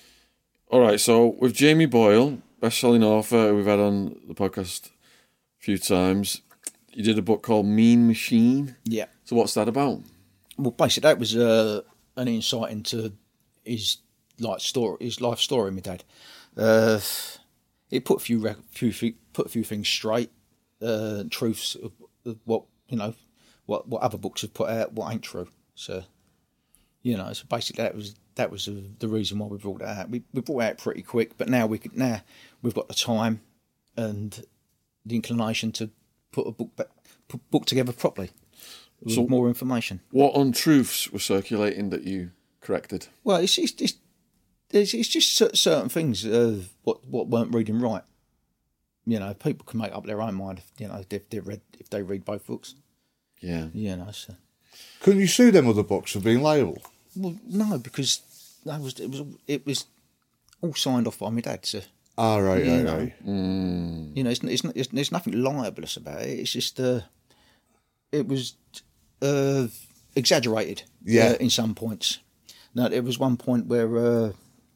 All right, so with Jamie Boyle, best-selling author who we've had on the podcast a few times, you did a book called Mean Machine. Yeah. So what's that about? Well, basically, that was uh, an insight into his like story, his life story. My dad, uh, it put a few rec- few thi- put a few things straight, uh, truths of, of what you know, what what other books have put out, what ain't true. So, you know, so basically that was that was uh, the reason why we brought it out. We we brought it out pretty quick, but now we could now we've got the time and the inclination to put a book back, put book together properly with So- more information. What untruths were circulating that you corrected? Well, it's it's it's, it's, it's just cer- certain things uh, what what weren't reading right. You know, people can make up their own mind. If, you know, if they read if they read both books. Yeah. You know, so Couldn't you sue them other books for being liable? well, no, because that was it was it was all signed off by my dad. So Ah, right, You right, know. right. you know, it's it's, not, it's there's nothing libelous about it. It's just uh, it was uh, exaggerated. Yeah. uh, in some points. Now there was one point where uh,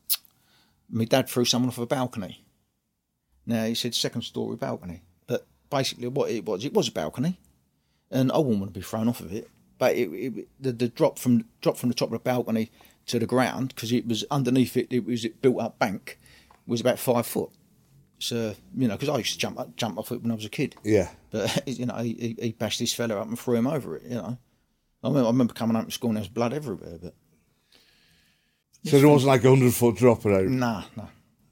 my dad threw someone off a balcony. Now he said second story balcony, but basically what it was, it was a balcony, and I wouldn't want to be thrown off of it. But it, it the, the drop from drop from the top of the balcony to the ground, because it was underneath it, it was it built up bank, was about five foot. So you know, because I used to jump up, jump off it when I was a kid. Yeah. But you know, he, he he bashed this fella up and threw him over it. You know, I remember, I remember coming home from school and there was blood everywhere. But So there wasn't like a hundred foot drop around. nah, nah.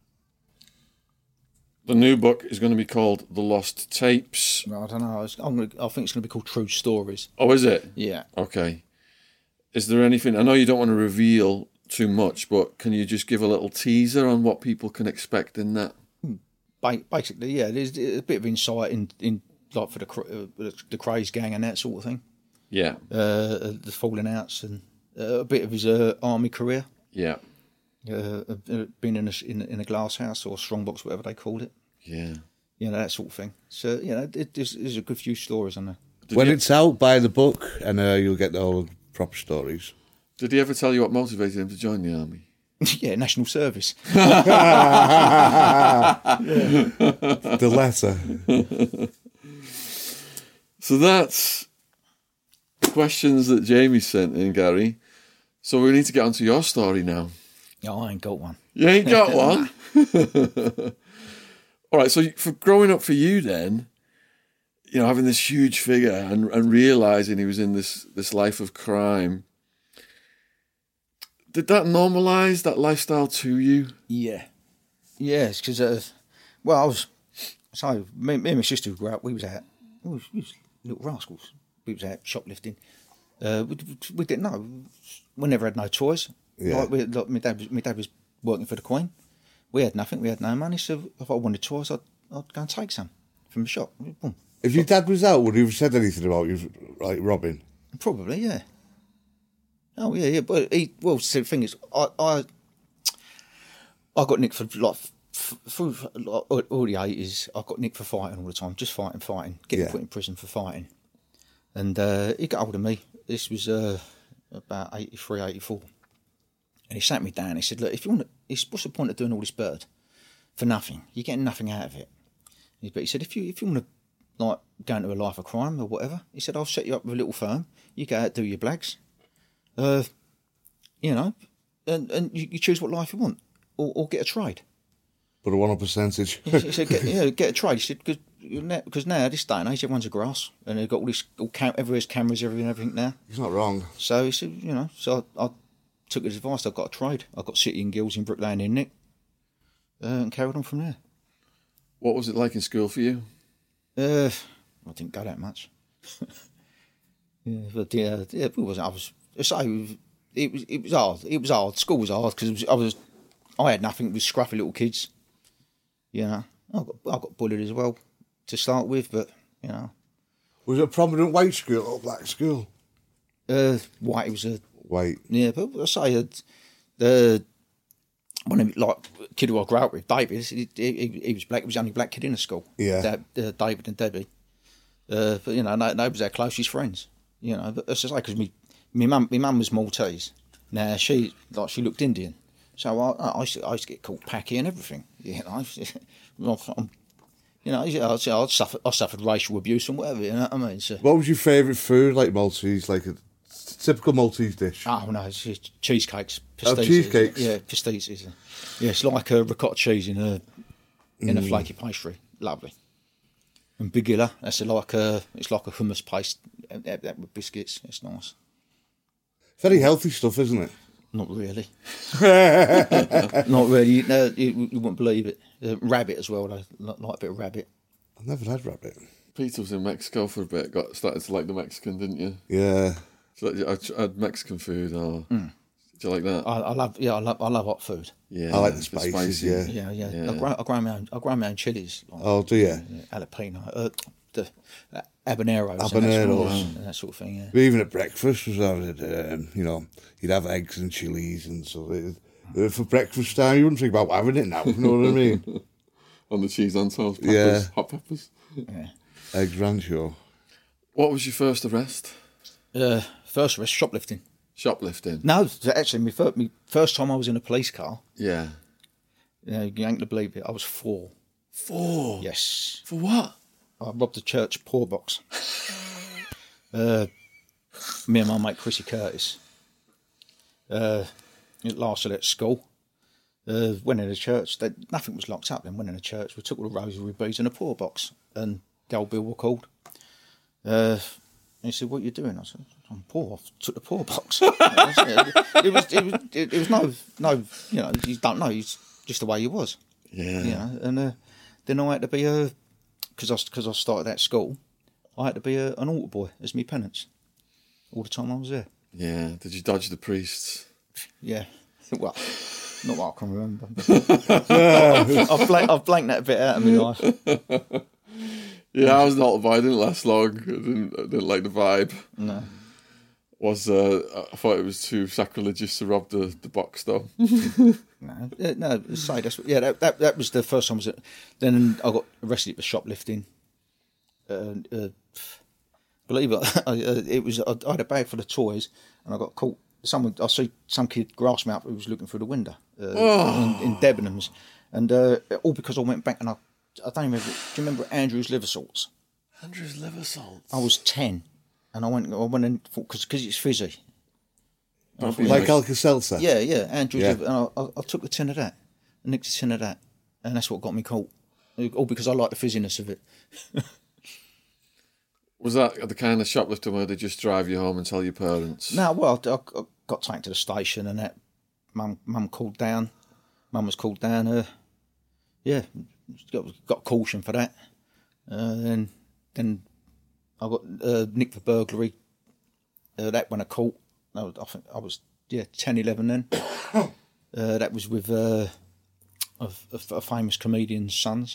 The new book is going to be called The Lost Tapes. No, I don't know. It's, I'm gonna, I think it's going to be called True Stories. Oh, is it? Yeah. Okay. Is there anything? I know you don't want to reveal too much, but can you just give a little teaser on what people can expect in that? Ba- basically, yeah. There's a bit of insight in, in like for the cra- uh, the Craze gang and that sort of thing. Yeah. Uh, the falling outs and uh, a bit of his uh, army career. Yeah. Uh, uh, being in a, in, in a glass house or strongbox, whatever they called it. Yeah. You know, that sort of thing. So, you know, it, there's, there's a good few stories on there. Did When you- it's out, buy the book, and uh, you'll get all the proper stories. Did he ever tell you what motivated him to join the army? Yeah, national service. The letter. So that's questions that Jamie sent in, Gary. So we need to get onto your story now. No, I ain't got one. You ain't got one? All right, so for growing up for you then, you know, having this huge figure and, and realising he was in this, this life of crime, did that normalise that lifestyle to you? Yeah. Yes, because, uh, well, I was, so me, me and my sister grew up, we was out, we was, we was little rascals. We was out shoplifting. Uh, we, we didn't know. We never had no toys. Yeah. Like, we, like my, dad was, my dad was working for the Queen. We had nothing, we had no money, so if I wanted toys, I'd, I'd go and take some from the shop. Boom. If your dad was out, would he have said anything about you, like robbing? Probably, yeah. Oh, yeah, yeah. But he, well, see, the thing is, I, I, I got nicked for like f- through like, all all the eighties. I got nicked for fighting all the time, just fighting, fighting, getting Yeah. put in prison for fighting. And uh, he got hold of me. This was uh, about eighty-three, eighty-four. And he sat me down. He said, "Look, if you want, to, what's the point of doing all this bird for nothing? You're getting nothing out of it." But he said, "If you if you want to like go into a life of crime or whatever," he said, "I'll set you up with a little firm. You go out, do your blags, uh, you know, and and you, you choose what life you want, or, or get a trade." But a one percentage. He said, get, yeah, get a trade. He said, because now, this day and age, everyone's a grass, and they've got all this, all cam- everywhere's cameras, everything, everything now. He's not wrong. So he said, you know, so I, I took his advice. I got a trade. I got City and Guilds in Brook Lane in Nick, uh, and carried on from there. What was it like in school for you? Uh, I didn't go that much. yeah, but yeah, yeah, it wasn't. I was so it was it was hard. It was hard. School was hard because I was I had nothing. It was scruffy little kids. You know, I got I got bullied as well to start with, but you know, Was it a prominent white school or black school? uh, white was a White. yeah. But I say uh, the one of like kid who I grew up with, David. He, he, he was black. He was the only black kid in the school. Yeah. Dad, uh, David and Debbie. Uh, but you know, they, they was our closest friends. You know, but it's just like because me, my mum, my mum was Maltese. Now she like she looked Indian, so I, I, used, to, I used to get called Packy and everything. You know, I'm, you know, I, I suffered, I suffered racial abuse and whatever. You know what I mean? So, What was your favourite food, like Maltese, like a typical Maltese dish? oh no, it's just cheesecakes, Oh, pasties. cheesecakes? Yeah, pasties. Yeah, it's like a ricotta cheese in a in a flaky pastry. Lovely. And bigilla, that's like a it's like a hummus paste that, that with biscuits. It's nice. Very healthy stuff, isn't it? Not really. Not really. No, you, you wouldn't believe it. Uh, rabbit as well. I like, like a bit of rabbit. I've never had rabbit. Peter was in Mexico for a bit, got started to like the Mexican, didn't you? Yeah. So I had Mexican food. Or, Mm. Do you like that? I, I love. Yeah, I love. I love hot food. Yeah, I like the it's a bit spices, spicy. yeah. Yeah, yeah. Yeah. I, grow, I grow my own. I grow my own chilies. Like, Oh, do you? yeah, jalapeno, uh, the uh, habaneros, and that, Habaneros. sort of, and that sort of thing. Yeah. But even at breakfast, was um, you know, you'd have eggs and chilies and so. It, uh, for breakfast time, you wouldn't think about having it now. You know what I mean? On the cheese on toast, peppers, Yeah. hot peppers. yeah. Eggs rancho. What was your first arrest? Uh, first arrest, shoplifting. Shoplifting. No, actually, my first, my first time I was in a police car. Yeah. You know, you ain't gonna believe it. I was four. Four. Yes. For what? I robbed a church poor box. uh, me and my mate Chrissy Curtis. Uh, it lasted at school. Uh, went in the church. They, nothing was locked up. Then went in the church. We took all the rosary beads and a poor box, and the old bill were called. Uh, and he said, "What are you doing?" I said, "I'm poor. I took the poor box." it was, it was, it, it was no, no. You know, you don't know. It's just the way he was. Yeah. You know, and uh, then I had to be a because I because I started at school. I had to be a, an altar boy as me penance all the time I was there. Yeah. Did you dodge the priests? Yeah, well, not what I can remember. I've, blank, I've blanked that bit out of my life. Yeah, I was an altar boy. I didn't last long. I didn't, I didn't like the vibe. No. Was uh, I thought it was too sacrilegious to rob the, the box though. No, uh, no. Say that's yeah. That, that that was the first time. I was at, then I got arrested for shoplifting. Uh, uh, believe it, I, uh, it was. I, I had a bag full of toys, and I got caught. Someone I see some kid grasped me up who was looking through the window uh, Oh. in, in Debenhams, and uh, all because I went back and I. I don't remember. Do you remember Andrew's liver salts? Andrew's liver salts. I was ten, and I went. I went in because because it's fizzy. That'd be Like nice. Alka-Seltzer. Yeah, yeah, Andrews. Yeah. And I, I, I took a tin of that, I nicked a tin of that, and that's what got me caught. All because I like the fizziness of it. Was that the kind of shoplifting where they just drive you home and tell your parents? No, well, I, I got taken to the station, and that mum, mum called down. Mum was called down. Uh, yeah, got, got caution for that. Uh, then, then I got uh, nicked for burglary. Uh, that went a court. I, was, I think I was yeah ten, eleven then. uh, that was with uh, a, a, a famous comedian's sons.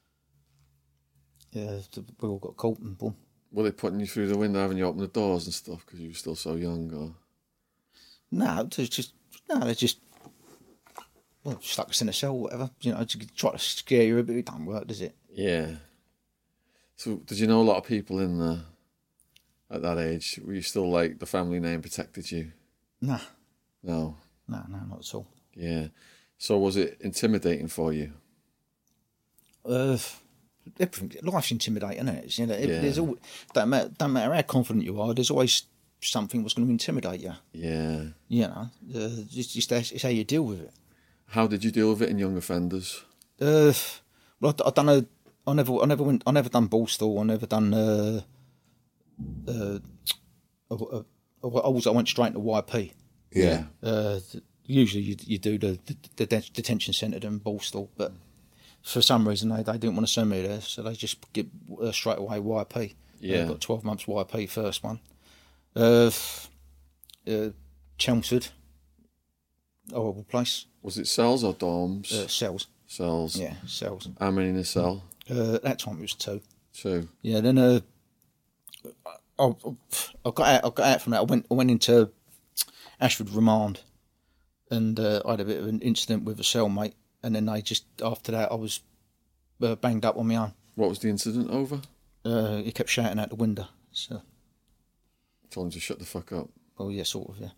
Yeah, we all got caught and boom. Were they putting you through the window, having you open the doors and stuff because you were still so young? Or No, it's just no, they just well stuck us in a cell, or whatever. You know, to try to scare you a bit. It don't work, does it? yeah. So, did you know a lot of people in the at that age? Were you still like the family name protected you? Nah, No. no, no, not at all. Yeah. So, was it intimidating for you? Uh, everything, life's intimidating, isn't it? It's, you know, it- Yeah. there's all don't matter, don't matter how confident you are. There's always something that's going to intimidate you. Yeah. You know, uh, it's just it's how you deal with it. How did you deal with it in young offenders? Uh, well, I, I don't know. I never, I never went. I never done Ballstall. I never done. Uh, uh, I, I, I was. I went straight into Y P. Yeah. Uh, usually you, you do the, the, the det- detention centre in Ballstall, but for some reason they, they didn't want to send me there, so they just get uh, straight away Y P. Yeah. I got twelve months Y P first one. Uh, uh, Chelmsford, horrible place. Was it cells or dorms? Uh, cells, cells. yeah, cells. How many in a cell? Uh, that time it was two. Two. Yeah, then uh, I, I, I got out. I got out from that. I went. I went into Ashford remand, and uh, I had a bit of an incident with a cellmate, and then they just after that I was uh, banged up on my own. What was the incident over? Uh, he kept shouting out the window. So, Told him to shut the fuck up. well, yeah, sort of, yeah.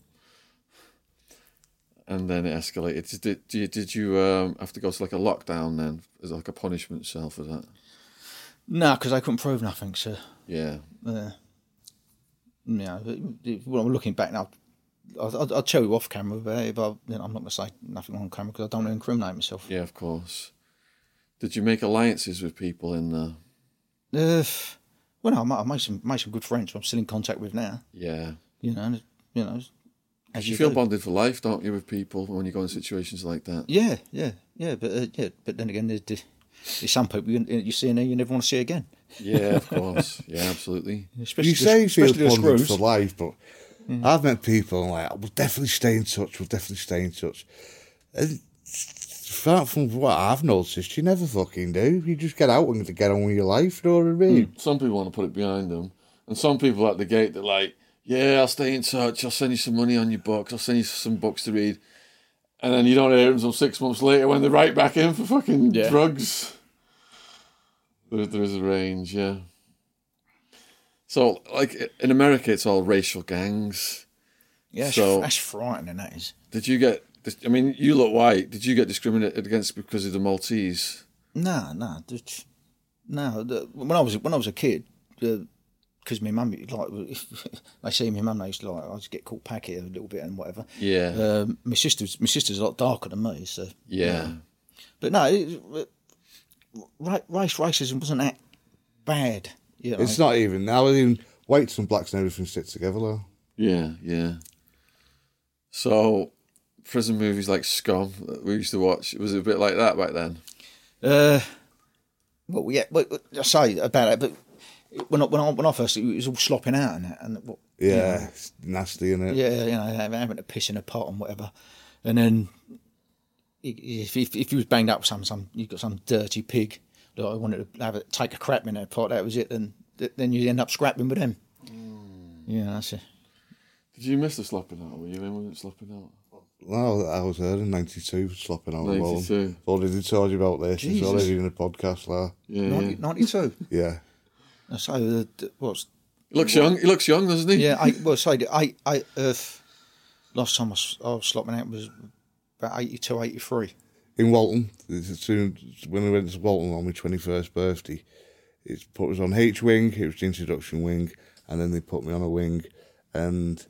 And then it escalated. Did, did you, did you um, have to go to like a lockdown then? As like a punishment cell for that? No, because I couldn't prove nothing. So, Yeah. uh, yeah. Well, I'm looking back now. I'll, I'll, I'll tell you off camera, but, but you know, I'm not going to say nothing on camera because I don't want to incriminate myself. Yeah, of course. Did you make alliances with people in the... Uh, well, no, I made- I made some made some good friends who I'm still in contact with now. Yeah. You know, you know. As You feel do. bonded for life, don't you, with people when you go in situations like that? Yeah, yeah, yeah. But uh, yeah, but then again, there's, there's some people you, you see in there you never want to see again. Yeah, of course. Yeah, absolutely. Especially You the- say you feel especially the bonded screws. for life, but I've met people and like, we'll definitely stay in touch, we'll definitely stay in touch. And from, from what I've noticed, you never fucking do. You just get out and get on with your life, you know what I mean? Some people want to put it behind them. And some people at the gate, they're like, yeah, I'll stay in touch. I'll send you some money on your books. I'll send you some books to read. And then you don't hear them until six months later when they're right back in for fucking Yeah. drugs. There, there is a range, yeah. So, like, in America, it's all racial gangs. Yeah, that's, So- that's frightening. That is. Did you get... I mean, you look white. Did you get discriminated against because of the Maltese? No, no, just- no. The, when I was when I was a kid, because my mum like if they see my mum, they used to like I just get caught packet a little bit and whatever. Yeah. Um, my sister's my sister's a lot darker than me, so Yeah. But no, it, it, ra- race racism wasn't that bad. You know? It's not even, now even whites and blacks and everything sit together though. Yeah, yeah. So, prison movies like Scum that we used to watch, was it a bit like that back then? Uh, well, yeah, well, I say about it, but when I, when I when I first, it was all slopping out and that, and what, Yeah, it's nasty, isn't it? yeah, you know, having to piss in a pot and whatever, and then if if, if you was banged up with some some you got some dirty pig that I wanted to have it take a crap in that pot, that was it, then then you end up scrapping with them. Mm. Yeah, that's it. Did you miss the slopping out? Were you in when it was slopping out? No, I was there in ninety-two, slopping out. ninety-two. I've already told you about this. It's Jesus. already in the podcast there. Yeah, ninety, yeah. ninety-two. Yeah. So uh, th- what's He looks young. He looks young, doesn't he? yeah? I well, say I I uh, last time I was, I was slopping out was about eighty-two, eighty-three. In Walton, as soon when I went to Walton on my twenty-first birthday, it put us on H wing. It was the introduction wing, and then they put me on a wing, and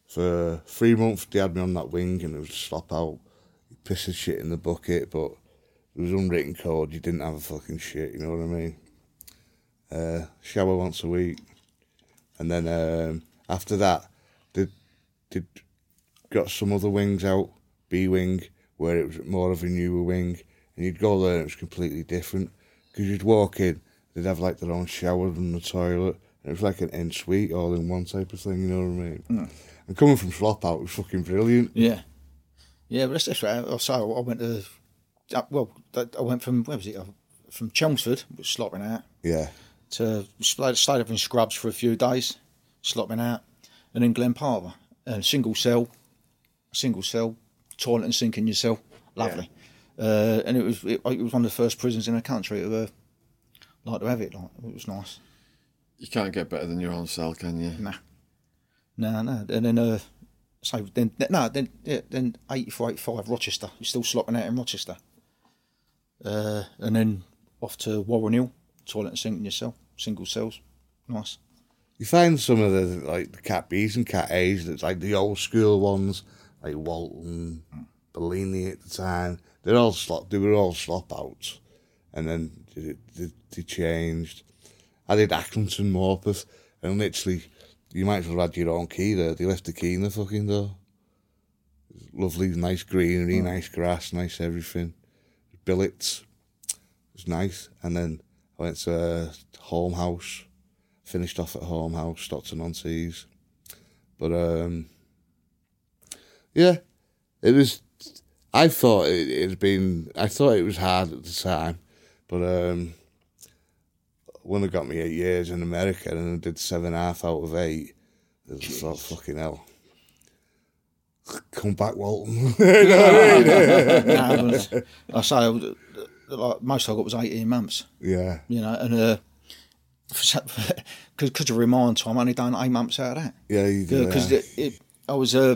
For three months, they had me on that wing, and it was slop out, piss and shit in the bucket, but there was unwritten code, you didn't have a fucking shit, you know what I mean? Uh, shower once a week. And then um, after that, they they got some other wings out, B wing, where it was more of a newer wing, and you'd go there and it was completely different. Because you'd walk in, they'd have like their own shower and the toilet, and it was like an en suite all in one type of thing, you know what I mean? Mm. And coming from slop out, it was fucking brilliant. Yeah. Yeah, but that's, that's right. So I went to, well, I went from, where was it? From Chelmsford, which was slopping out. Yeah. To stayed, stayed up in Scrubs for a few days, slopping out, and then Glen Parva, and single cell, single cell, toilet and sink in your cell, lovely. Yeah. Uh, and it was it, it was one of the first prisons in the country to uh, like to have it. Like it was nice. You can't get better than your own cell, can you? Nah, no, no. And then uh, so then no, then yeah, then eighty-four, eighty-five Rochester. You're still slopping out in Rochester, uh, and then off to Warren Hill. Toilet and sink in your cell, single cells, nice. You find some of the like the Cat B's and Cat A's that's like the old school ones, like Walton, Bellini at the time. They're all slop. They were all slop outs, and then they, they, they changed. I did Accrington, Morpeth, and literally, you might as well have your own key there. They left the key in the fucking door. Lovely, nice greenery, mm. nice grass, nice everything. Billets, it was nice, and then. I went to uh, Home House, finished off at Home House, Stockton-on-Tees. But, um, yeah, it was, I thought it, it had been, I thought it was hard at the time. But um, when it got me eight years in America and I did seven and a half out of eight, I just thought, fucking hell. Come back, Walton. You know what I mean? No, I say, like, most I got was eighteen months. Yeah. You know, and uh, because of remand time, I only done eight months out of that. Yeah, you did. Because yeah. it, it, I was uh,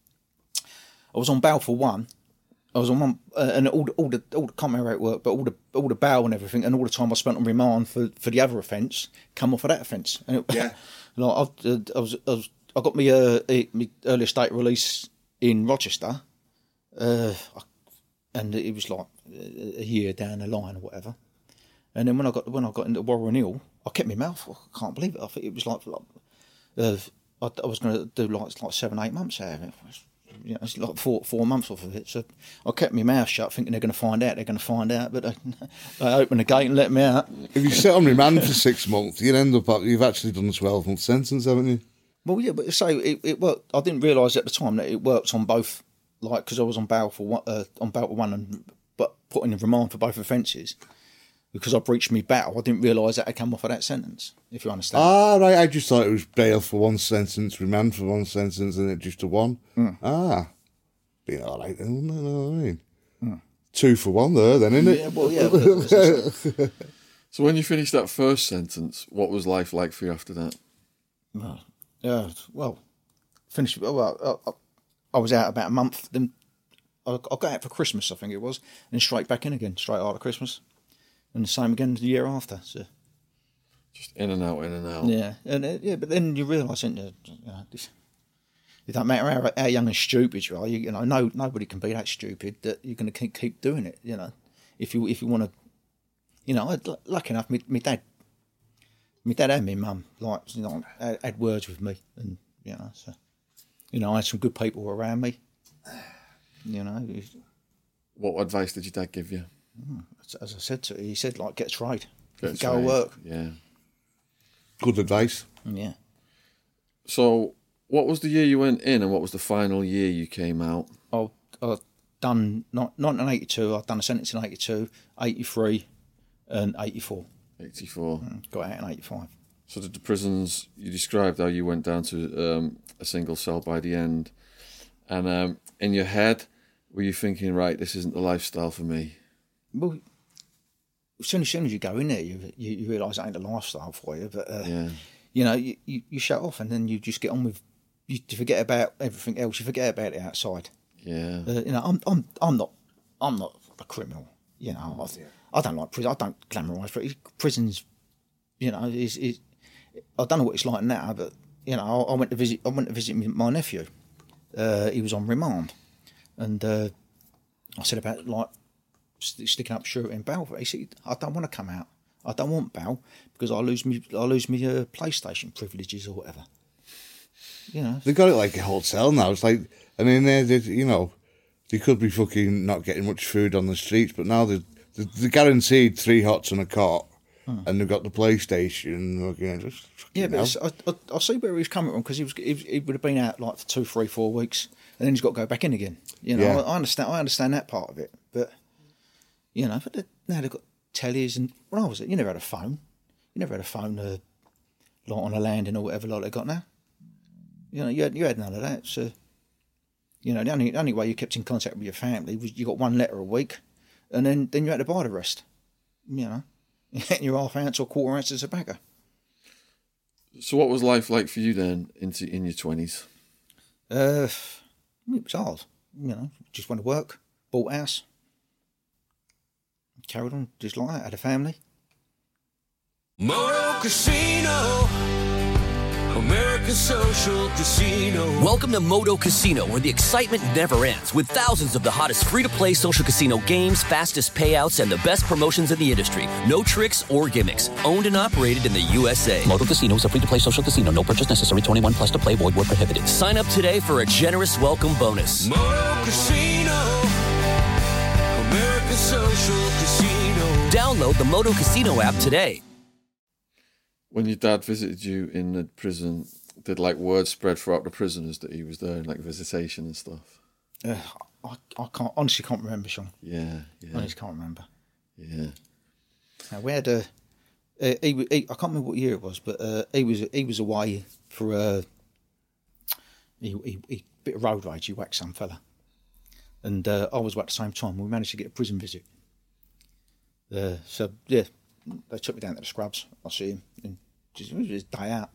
I was on bail for one. I was on one, uh, and all the all the all the can't remember how it worked, but all the all the bail and everything, and all the time I spent on remand for, for the other offence, come off of that offence. And it, yeah. like I, uh, I was I was I got my uh my earlier state release in Rochester, uh, and it was like a year down the line or whatever. And then when I got when I got into Warren Hill, I kept my mouth. I can't believe it. I think it was like, like uh, I, I was going to do like like seven, eight months out of it. You know, it's like four four months off of it. So I kept my mouth shut, thinking they're going to find out. They're going to find out, but they, they opened the gate and let me out. If you sit on remand for six months, you end up you've actually done a twelve month sentence, haven't you? Well, yeah, but so it, it worked. I didn't realise at the time that it worked on both. Like, because I was on bail for one, uh, on bail for one, and but put in remand for both offences. Because I breached me bail, I didn't realise that I come off of that sentence, if you understand. Ah, right, I just thought it was bail for one sentence, remand for one sentence, and it just a one. Mm. Ah, being all right then, you know what I mean? Mm. Two for one there then, isn't it? Yeah, well, yeah. But, so when you finished that first sentence, what was life like for you after that? Well, yeah, well, finished, well, I, I, I was out about a month, then I, I got out for Christmas, I think it was, and straight back in again, straight after Christmas. And the same again the year after. So. Just in and out, in and out. Yeah, and uh, yeah, but then you realise, don't you, you know, this, it don't matter how, how young and stupid you are. You, you know, no, nobody can be that stupid that you're going to keep, keep doing it. You know, if you if you want to, you know, I'd, lucky enough, my, my dad, my dad and my mum, like, you know, had, had words with me, and you know, so, you know, I had some good people around me. You know. What advice did your dad give you? As I said to you, he said, like, get a trade. Get a go trade. work. Yeah. Good advice. Yeah. So, what was the year you went in and what was the final year you came out? I I done not not in eighty-two. I'd done a sentence in eighty-two, eighty-three, and eighty-four. eighty-four. Mm, got out in eighty-five. So did the prisons, you described how you went down to um, a single cell by the end, and um, in your head, were you thinking, right, this isn't the lifestyle for me? Well, as soon as, soon as you go in there, you you, you realise it ain't a lifestyle for you. But uh, yeah. you know, you, you, you shut off, and then you just get on with. You, you forget about everything else. You forget about it outside. Yeah. Uh, you know, I'm I'm I'm not I'm not a criminal. You know, I, I don't like prison. I don't glamorise, but prisons. You know, is is I don't know what it's like now, but you know, I, I went to visit. I went to visit my nephew, uh, he was on remand, and uh, I said about like st- sticking up shirt in bail. He said, "I don't want to come out. I don't want bail because I lose me, I lose me uh, PlayStation privileges or whatever." You know, They got it like a hotel now. It's like, I mean, they, they, you know, they could be fucking not getting much food on the streets, but now they're, they're, they're guaranteed three hots and a cot, hmm. and they've got the PlayStation. You know, just yeah, but it's, I, I, I see where he was coming from because he was he, he would have been out like for two, three, four weeks, and then he's got to go back in again. You know, Yeah. I, I understand. I understand that part of it, but you know, but they, now they've got tellies, and when I was, you never had a phone. You never had a phone, uh, like on a landing or whatever, like they got now. You know, you had, you had none of that. So, you know, the only the only way you kept in contact with your family was you got one letter a week, and then, then you had to buy the rest. You know, your half ounce or quarter ounce of tobacco. So, what was life like for you then, into in your twenties? Uh, it was hard. You know, just went to work, bought a house, carried on just like that. Had a family. Moto Casino, American Social Casino. Welcome to Moto Casino, where the excitement never ends, with thousands of the hottest free-to-play social casino games, fastest payouts, and the best promotions in the industry. No tricks or gimmicks. Owned and operated in the U S A. Moto Casino is a free-to-play social casino. No purchase necessary. twenty-one plus to play. Void where prohibited. Sign up today for a generous welcome bonus. Moto Casino, American Social Casino. Download the Moto Casino app today. When your dad visited you in the prison, did like word spread throughout the prisoners that he was there in like visitation and stuff? Uh, I, I can't honestly can't remember, Sean. Yeah, yeah. I honestly can't remember. Yeah. Now, we had a, uh, he, he, I can't remember what year it was, but uh, he was he was away for a he, he, he bit of road rage. He whacked some fella, and uh, I was away at the same time. We managed to get a prison visit. Uh, so yeah, they took me down to the scrubs. I see him, and just, it was his day out.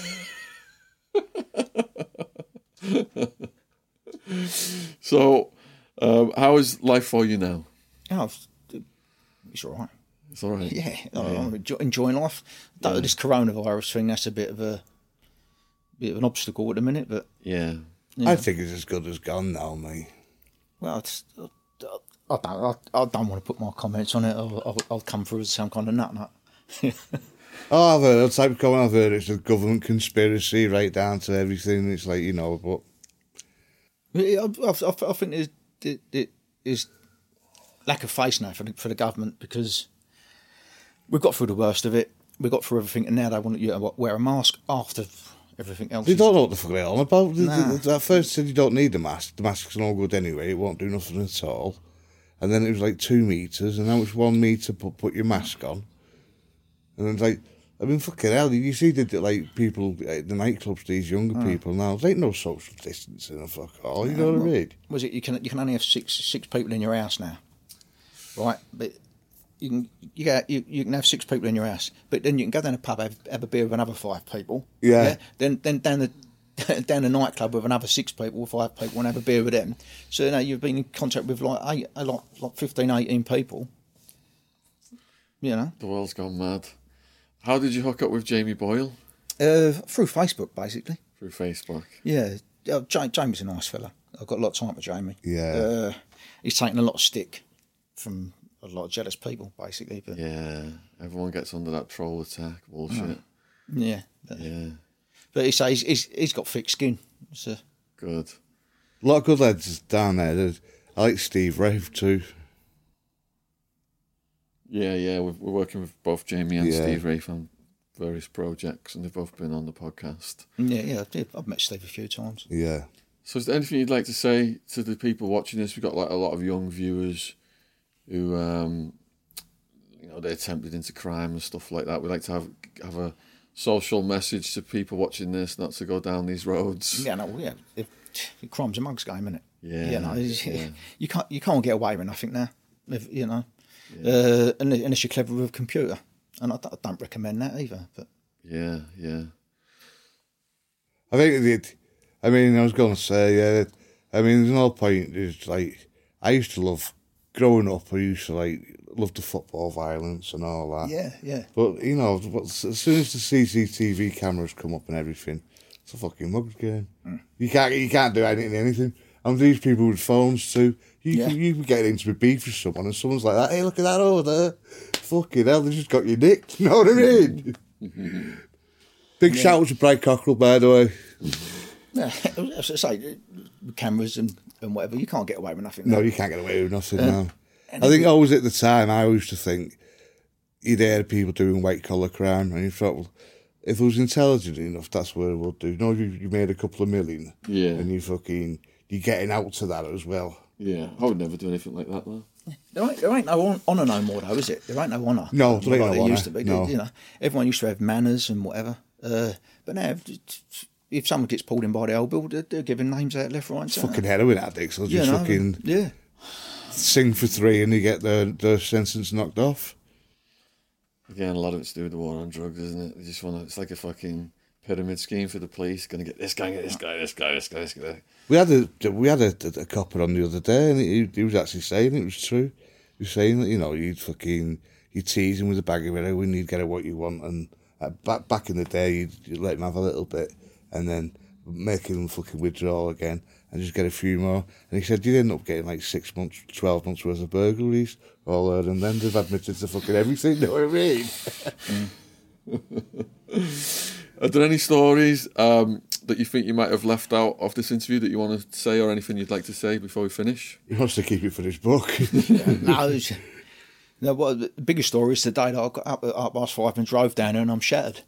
So, um, how is life for you now? Oh, it's, it's all right. It's all right. Yeah, I'm enjoy, enjoying life. That, Yeah. This coronavirus thing, that's a bit of a bit of an obstacle at the minute, but Yeah. I think it's as good as gone now, mate. well, it's, I don't, I, I don't want to put my comments on it. I'll, I'll, I'll come through as some kind of nut nut. Oh, I've heard, the type of comment I've heard, it's a government conspiracy right down to everything. It's like, you know, but I, I, I, I think there's, there, there's lack of face now for the, for the government because we've got through the worst of it. We got through everything, and now they want you to wear a mask after everything else. they don't know what the fuck they're on about. They- Nah. they- At first said you don't need the mask. The mask's no good anyway. It won't do nothing at all. And then it was like two metres, and now it's one metre, put, put your mask on. And it's like, I mean, fucking hell, you see the, like, people at the nightclubs, these younger Mm. people now, there ain't no social distancing and fuck all, you know what I mean? Was it you can you can only have six six people in your house now, right? But you can you get you, you can have six people in your house, but then you can go down a pub have, have a beer with another five people. Yeah. Then then down the down the nightclub with another six people or five people and have a beer with them. So you know you've been in contact with like eight, a lot like fifteen, eighteen people. You know, The world's gone mad. How did you hook up with Jamie Boyle? uh, through Facebook basically. Through Facebook. Yeah, uh, Ja- Jamie's a nice fella. I've got a lot of time with Jamie. Yeah. Uh, he's taken a lot of stick from a lot of jealous people, basically. But yeah, Yeah. Everyone gets under that troll attack bullshit. but, Yeah. but he says he's, he's got thick skin. So Good. A lot of good lads down there. There's, I like Steve Rave too. Yeah, yeah. We're, we're working with both Jamie and Yeah. Steve Rafe on various projects, and they've both been on the podcast. yeah, yeah, yeah, I've met Steve a few times. Yeah. So, is there anything you'd like to say to the people watching this? We've got like a lot of young viewers who, um, you know, they're tempted into crime and stuff like that. We like to have have a social message to people watching this, not to go down these roads. Yeah, no, yeah, if, if crime's a mug's game, isn't it? Yeah, you know, it's- yeah. you can't you can't get away with nothing now. If, you know, uh, unless unless you're clever with a computer, and I, don't- I don't recommend that either. But Yeah, yeah. I think it, I mean, I was going to say, yeah, I mean, there's no point. It's like, I used to love, growing up, I used to like, love the football violence and all that. yeah, yeah. But, you know, as soon as the C C T V cameras come up and everything, It's a fucking mugs game. Mm. You can't you can't do anything anything. And these people with phones too. You Yeah. can, you can get into a beef with someone, and someone's like that. Hey, look at that over there. Fucking hell, they just got you nicked. You know what I mean? Big Yeah. shout out to Bright Cockerel, by the way. Yeah, as I say, with cameras and, and whatever, you can't get away with nothing. No, you can't get away with nothing now. and I think if- always at the time, I used to think you'd hear people doing white collar crime, and you thought, well, if it was intelligent enough, that's what it would do. You know, you, you made a couple of million, Yeah. and you fucking you're getting out to that as well. Yeah, I would never do anything like that, though. There ain't, there ain't no hon- honour no more, though, is it? There ain't no honour. No, there ain't like no there honour, used to be. no. You know, everyone used to have manners and whatever. Uh, but now, if, if someone gets pulled in by the old bill, they're, they're giving names out left, right, and centre. Fucking heroin addicts, they'll You just know, fucking yeah. sing for three and you get their, their sentence knocked off. Again, a lot of it's to do with the war on drugs, isn't it? They just want to, it's like a fucking pyramid scheme for the police. Going to get this guy, get this guy, this guy, this guy, this guy. We had a we had a, a copper on the other day, and he, he was actually saying it was true. He was saying that, you know, you'd fucking you tease him with a bag of heroin, you'd get what you want, and uh, back back in the day, you'd, you'd let him have a little bit, and then make him fucking withdraw again, and just get a few more. And he said you'd end up getting like six months, twelve months worth of burglaries all there, and then they've admitted to fucking everything. You know what I mean? Are there any stories um, that you think you might have left out of this interview that you want to say, or anything you'd like to say before we finish? He wants to keep it for his book. no, it's- no, well, the biggest story is the day that I got up at half past five and drove down there and I'm shattered.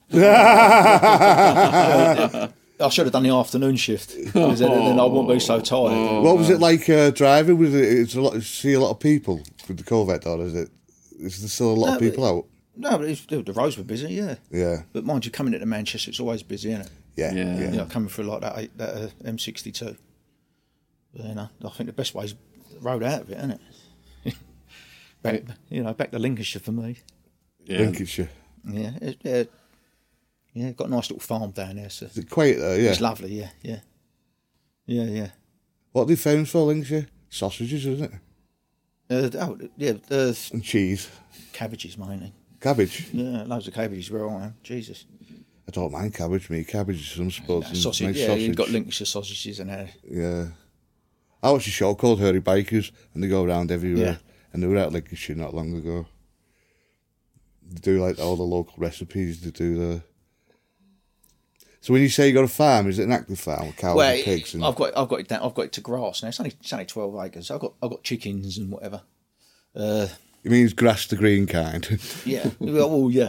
I should have done the afternoon shift, because then, then I wouldn't be so tired. What was it like uh, driving? Was it? It's a lot. See a lot of people with the Corvette, or is it? Is there still a lot No, of people out? No, but it's, the roads were busy, yeah. Yeah, But mind you, coming into Manchester, it's always busy, isn't it? yeah, Yeah. yeah. You know, coming through like that, eight- that uh, M sixty-two. But, you know, I think the best way is the road out of it, isn't it? back, you know, back to Lincolnshire for me. Yeah. Lincolnshire. Yeah, it, yeah, yeah. Got a nice little farm down there, so Is it quite there? Yeah. it's lovely. Yeah, yeah, yeah, yeah. What are they famous for, Lincolnshire? Sausages, isn't it? Uh, oh, yeah, uh, And cheese, cabbages mainly. cabbage. Yeah, loads of cabbages where I am. Jesus. I don't mind cabbage. Me, cabbage is some sports. and Sausage, nice yeah, sausage. you've got Lincolnshire sausages and that. Yeah. I watched a show called Hurry Bikers, and they go around everywhere. Yeah. And they were at Lincolnshire not long ago. They do like all the local recipes. They do the. So when you say you got a farm, is it an active farm with cows Well, and pigs? And... I've got, I've got it down. I've got it to grass now. It's only, it's only twelve acres. I've got, I've got chickens and whatever. Uh, It means grass the green kind. yeah. Oh, yeah.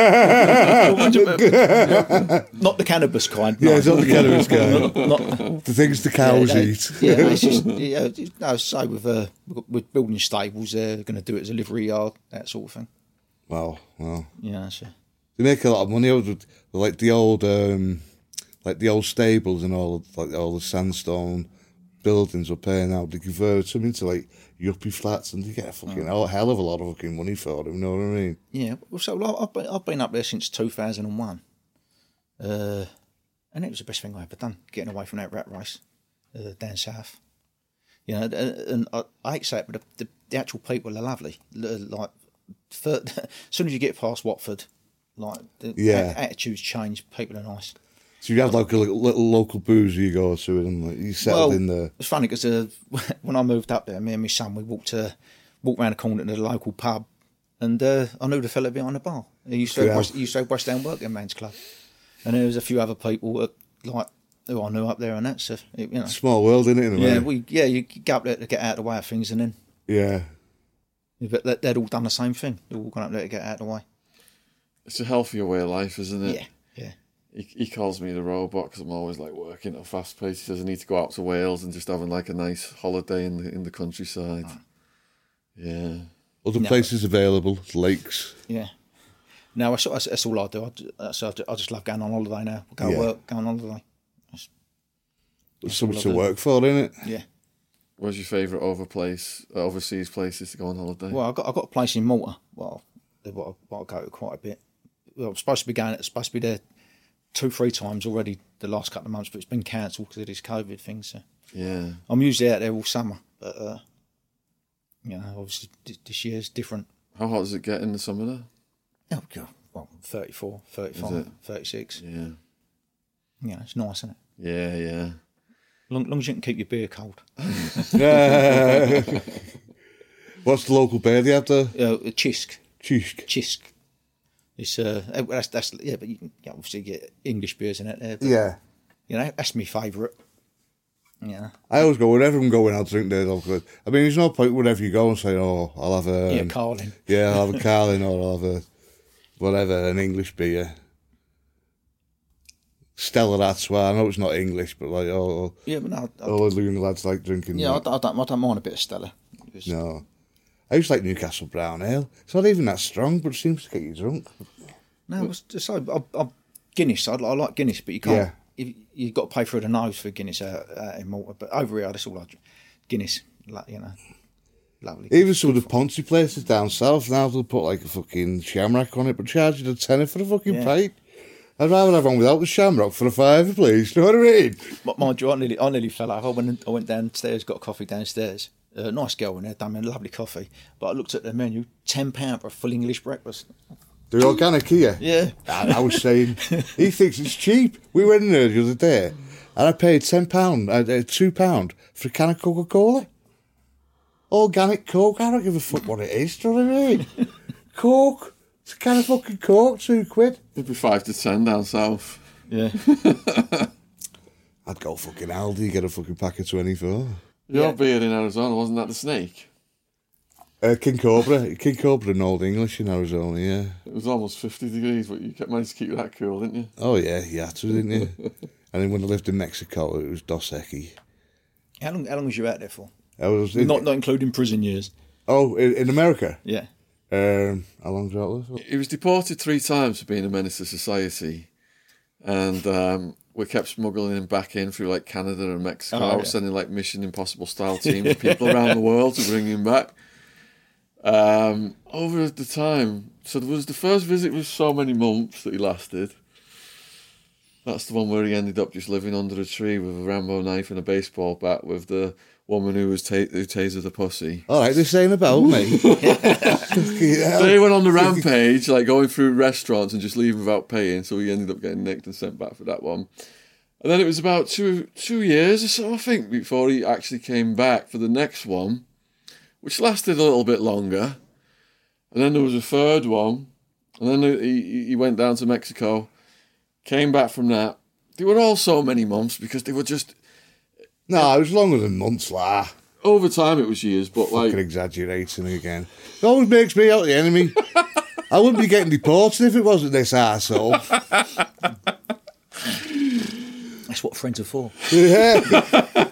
Not the cannabis kind. No. Yeah, it's not the cannabis kind. Not, The things the cows yeah, they- eat. Yeah, it's just yeah. it's- No, so with uh, with building stables, they're going to do it as a livery yard, that sort of thing. Well, well. Yeah, so. They make a lot of money out of it. Like the old, um, like the old stables and all, like all the sandstone buildings were paying out. They converted them into like yuppie flats, and they get a fucking hell hell of a lot of fucking money for them. You know what I mean? Yeah, well, so like, I've been, I've been up there since two thousand one, uh, and it was the best thing I ever done, getting away from that rat race uh, down south. You know, and I, I hate to say it, but the, the, the actual people are lovely. Like, for, as soon as you get past Watford, like the Yeah. a- attitudes change. People are nice. So you have like a little, little local boozer you go to, and like, you settled Well, in there. It's funny because uh, when I moved up there, me and my son, we walked uh, walked round the corner to the local pub, and uh, I knew the fella behind the bar. He used to have Yeah. West, he used to have West End Working Man's Club, and there was a few other people that, like who I knew up there and that stuff. You know, Small world, isn't it? In a yeah, way? we yeah you go up there to get out of the way of things, and then yeah. but they- they'd all done the same thing. They'd all gone up there to get out of the way. It's a healthier way of life, isn't it? Yeah, yeah. He, he calls me the robot because I'm always like working at a fast pace. He says I need to go out to Wales and just having like a nice holiday in the in the countryside. Yeah. Other No. places available, lakes. Yeah. No, that's, that's, that's all I do. I, ju- that's, I ju- I just love going on holiday now. Go Yeah. work, go on holiday. There's something all I to do. work for, isn't it? Yeah. Where's your favourite over place, uh, overseas places to go on holiday? Well, I got I got a place in Malta. Well, what I, what I go to quite a bit. Well, I'm supposed to be going. It's supposed to be there two, three times already the last couple of months, but it's been cancelled because of this COVID thing. So Yeah. I'm usually out there all summer, but uh, you know, obviously th- this year's different. How hot does it get in the summer there? Oh God, well, thirty-four, Is thirty-five, it? thirty-six. Yeah. You know, it's nice, isn't it? Yeah, yeah. Long, long as you can keep your beer cold. What's the local beer they have there? Uh, Chisk. Chisk. Chisk. It's uh, well, that's that's yeah, but you can you obviously get English beers in it. There, but, Yeah. You know, that's my favourite. Yeah. I always go, whenever I'm going out to drink there, I'll- I mean, there's no point whenever you go and say, oh, I'll have a... Yeah, Carling. Yeah, I'll have a Carling or I'll have a, whatever, an English beer. Stella Artois, I know it's not English, but like, oh, Yeah, but no, I, all the young lads like drinking yeah, I, that. I don't, I don't mind a bit of Stella. It's- No. I used to like Newcastle Brown Ale. It's not even that strong, but it seems to get you drunk. No, it's just I, I, I, Guinness. I, I like Guinness, but you can't. Yeah. You, you've got to pay through the nose for Guinness out, out in Malta. But over here, that's all I drink. Guinness, like, you know, lovely. Even some of the Ponty places down south now, they'll put like a fucking shamrock on it, but charge you a tenner for a fucking Yeah. pint. I'd rather have one without the shamrock for a fiver, please. You know what I mean? But mind you, I nearly, I nearly fell out. I went, I went downstairs, got a coffee downstairs. Uh, nice girl in there, done me a lovely coffee. But I looked at the menu, ten pound for a full English breakfast. The organic here. Yeah. I, I was saying, he thinks it's cheap. We went in there the other day, and I paid ten pounds, uh, two pounds for a can of Coca-Cola. Organic Coke. I don't give a fuck what it is. Do you know what I mean? Coke. It's a can of fucking Coke, two quid. It'd be five to ten down south. Yeah. I'd go fucking Aldi, get a fucking pack of twenty-four. Your Yeah. beer in Arizona, wasn't that the Snake? Uh, King Cobra. King Cobra in Old English in Arizona, yeah. It was almost fifty degrees, but you kept managed to keep that cool, didn't you? Oh, yeah, you had to, didn't you? And then when I lived in Mexico, it was Dos Equis. How long? How long was you out there for? I was in, Not not including prison years. Oh, in, in America? Yeah. Um, how long did I live for? He was deported three times for being a menace to society, and um, we kept smuggling him back in through like Canada and Mexico, Oh, yeah. sending like Mission Impossible style teams of people around the world to bring him back. Um, over the time, so there was the first visit was so many months that he lasted. That's the one where he ended up just living under a tree with a Rambo knife and a baseball bat with the woman who was ta- who tasered the pussy. All right, they're saying about me. Fucking hell. So he went on the rampage, like going through restaurants and just leaving without paying. So he ended up getting nicked and sent back for that one. And then it was about two two years or so, I think, before he actually came back for the next one, which lasted a little bit longer. And then there was a third one, and then he he went down to Mexico, came back from that. They were all so many months because they were just No, it was longer than months, lah. over time. It was years, but Fucking like exaggerating again. It always makes me out the enemy. I wouldn't be getting deported if it wasn't this arsehole. That's what friends are for. Yeah.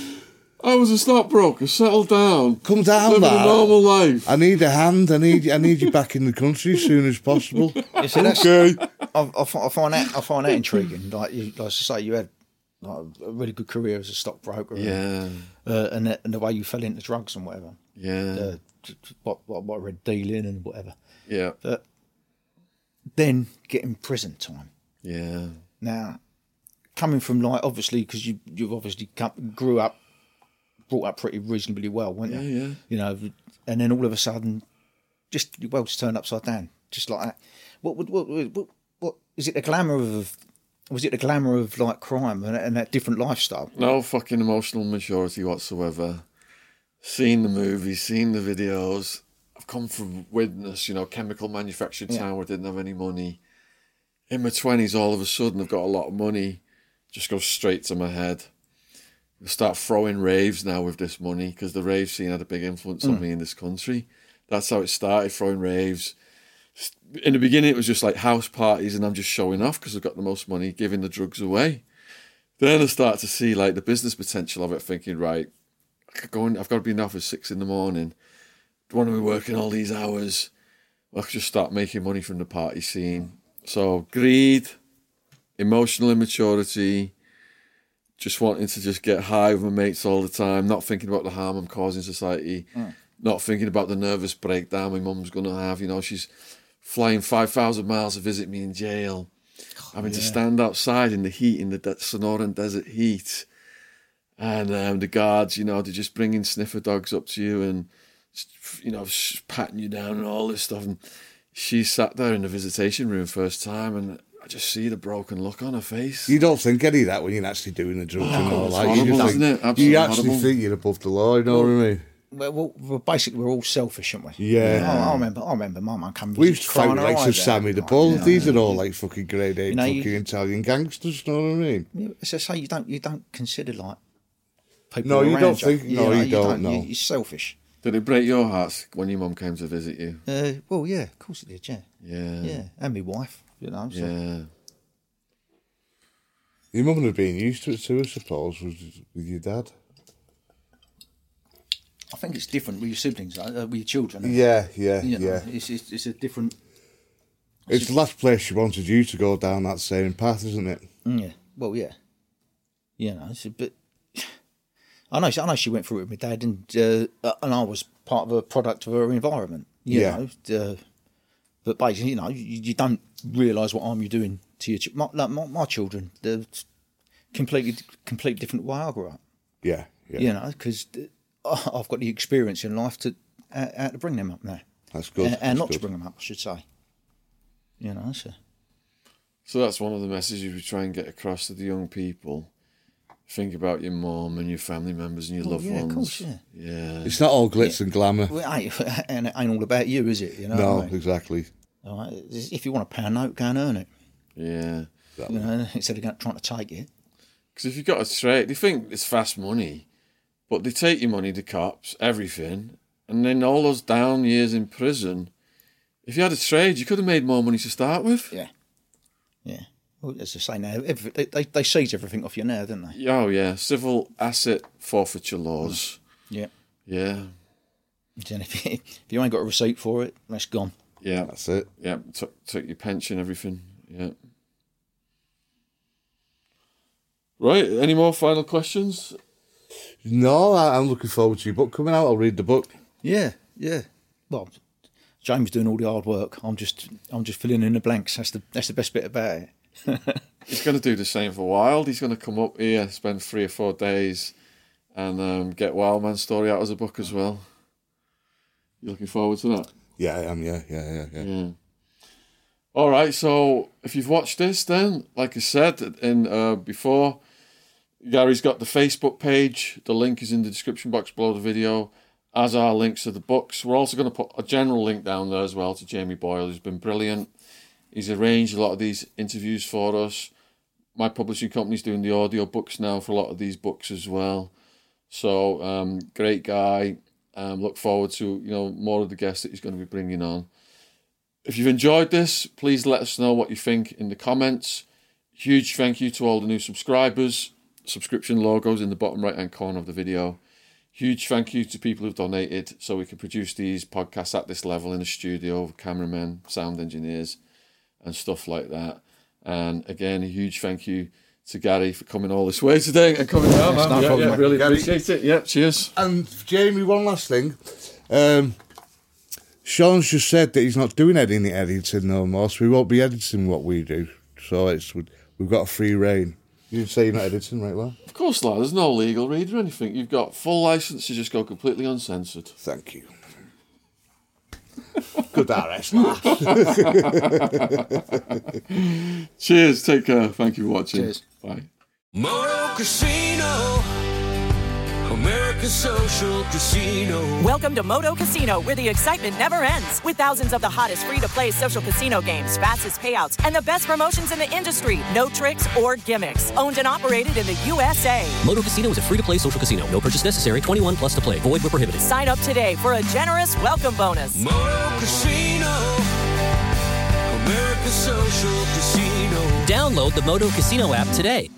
I was a stockbroker, settled down, Come down, living a lad. normal life. I need a hand. I need I need you back in the country as soon as possible. You see, that's, Okay. I, I, fi- I find that I find that intriguing. Like you, like I say, you had like, a really good career as a stockbroker. and, Yeah, uh, and, the, and the way you fell into drugs and whatever. yeah, Uh, t- t- what, what what I read, dealing and whatever. yeah, But then getting prison time. yeah. Now, coming from like obviously because you you've obviously come, grew up, brought up pretty reasonably well, weren't you? Yeah, yeah. You know, and then all of a sudden, just your world's turned upside down, just like that. What would what, what what what is it? The glamour of was it the glamour of like crime and, and that different lifestyle? No fucking emotional maturity whatsoever. Seen the movies, seen the videos. I've come from Widnes, you know, chemical manufactured Yeah. town where I didn't have any money. In my twenties, all of a sudden, I've got a lot of money. Just goes straight to my head. I start throwing raves now with this money because the rave scene had a big influence on me in this country. That's how it started, throwing raves. In the beginning, it was just like house parties and I'm just showing off because I've got the most money, giving the drugs away. Then I start to see like the business potential of it, thinking, right, I could go in, I've got to be in the office six in the morning. Don't want to be working all these hours. I could just start making money from the party scene. So greed, emotional immaturity, just wanting to just get high with my mates all the time, not thinking about the harm I'm causing society, mm. not thinking about the nervous breakdown my mum's going to have. You know, she's flying five thousand miles to visit me in jail, oh, having yeah. to stand outside in the heat, in the de- Sonoran desert heat. And um, the guards, you know, they're just bringing sniffer dogs up to you and, you know, patting you down and all this stuff. And she sat there in the visitation room first time and I just see the broken look on her face. You don't think any of that when you're actually doing the drugs and all it's that. horrible, You just isn't think- it? Absolutely You actually horrible. think you're above the law. You know what I mean? Well, well, well, basically, we're all selfish, aren't we? Yeah. I, I remember. I remember my mum coming. We used to fight crying with her likes of eyes out. Sammy the Like, Bull. you know, These are all like fucking grade eight You know, you- fucking Italian gangsters. You know what I mean? Yeah, As I say, you don't you don't consider like people. No, you around don't think- You no, know, you don't, no. You, you're selfish. Did it break your heart when your mum came to visit you? Uh, well, yeah, of course it did. Yeah, Yeah. yeah, and my wife. You know. So. Yeah. Your mum would have been used to it too, I suppose, with, with your dad. I think it's different with your siblings, uh, with your children. Yeah, yeah, You know, yeah. It's, it's it's a different. It's the last place she wanted you to go down that same path, isn't it? Mm, Yeah. Well, yeah. You know, it's a bit. I know. I know she went through it with my dad, and uh, and I was part of a product of her environment. You Yeah. know, uh, but basically, you know, you, you don't realise what harm you're doing to your ch- my, like my, my children. They're completely, completely different way I grew up. Yeah, yeah. You know, because I've got the experience in life to uh, how to bring them up now, That's good. and, that's and not good. to bring them up, I should say. You know, so. So that's one of the messages we try and get across to the young people. Think about your mum and your family members and your Well, loved yeah, of ones. course, yeah. Yeah. It's not all glitz and glamour. Well, it ain't, and it ain't all about you, is it? You know. No, what I mean? exactly. All right, if you want a pound note, go and earn it. Yeah. You know, instead of going, trying to take it. Because if you've got a trade, they think it's fast money, but they take your money, the cops, everything, and then all those down years in prison. If you had a trade, you could have made more money to start with. Yeah, yeah. Well, as I say now, every, they, they they seize everything off you now, don't they? Oh, yeah. Civil asset forfeiture laws. Yeah. Yeah. And if you, if you ain't got a receipt for it, that's gone. Yeah. That's it. Yeah. Took, took your pension, everything. Yeah. Right. Any more final questions? No, I, I'm looking forward to your book coming out. I'll read the book. Yeah, yeah. Well, James doing all the hard work. I'm just I'm just filling in the blanks. That's the that's the best bit about it. He's going to do the same for Wild. He's going to come up here, spend three or four days, and um, get Wildman's story out as a book as well. You looking forward to that? Yeah, I am. Yeah, yeah, yeah, yeah. Yeah. All right. So if you've watched this, then like I said in uh, before, Gary's got the Facebook page. The link is in the description box below the video, as are links to the books. We're also going to put a general link down there as well to Jamie Boyle, who's been brilliant. He's arranged a lot of these interviews for us. My publishing company's doing the audio books now for a lot of these books as well. So um, great guy. Um, look forward to you know more of the guests that he's going to be bringing on. If you've enjoyed this, please let us know what you think in the comments. Huge thank you to all the new subscribers. Subscription logos in the bottom right hand corner of the video. Huge thank you to people who've donated so we can produce these podcasts at this level in the studio, cameramen, sound engineers, and stuff like that. And again, a huge thank you to Gary for coming all this way today and coming down, man. no Yeah, problem, yeah, mate. really Gary. appreciate it. Yeah, cheers. And Jamie, one last thing. Um, Sean's just said that he's not doing any editing no more, so we won't be editing what we do. So it's we've got a free reign. You didn't say you're not editing, right, well? Of course, lad. There's no legal read or anything. You've got full license to just go completely uncensored. Thank you. Good R S, laugh. Cheers. Take care. Thank you for watching. Cheers. Bye. Moto Casino, American Social Casino. Welcome to Moto Casino, where the excitement never ends. With thousands of the hottest free-to-play social casino games, fastest payouts, and the best promotions in the industry. No tricks or gimmicks. Owned and operated in the U S A. Moto Casino is a free-to-play social casino. No purchase necessary. twenty-one plus to play. Void where prohibited. Sign up today for a generous welcome bonus. Moto Casino, American Social Casino. Download the Moto Casino app today.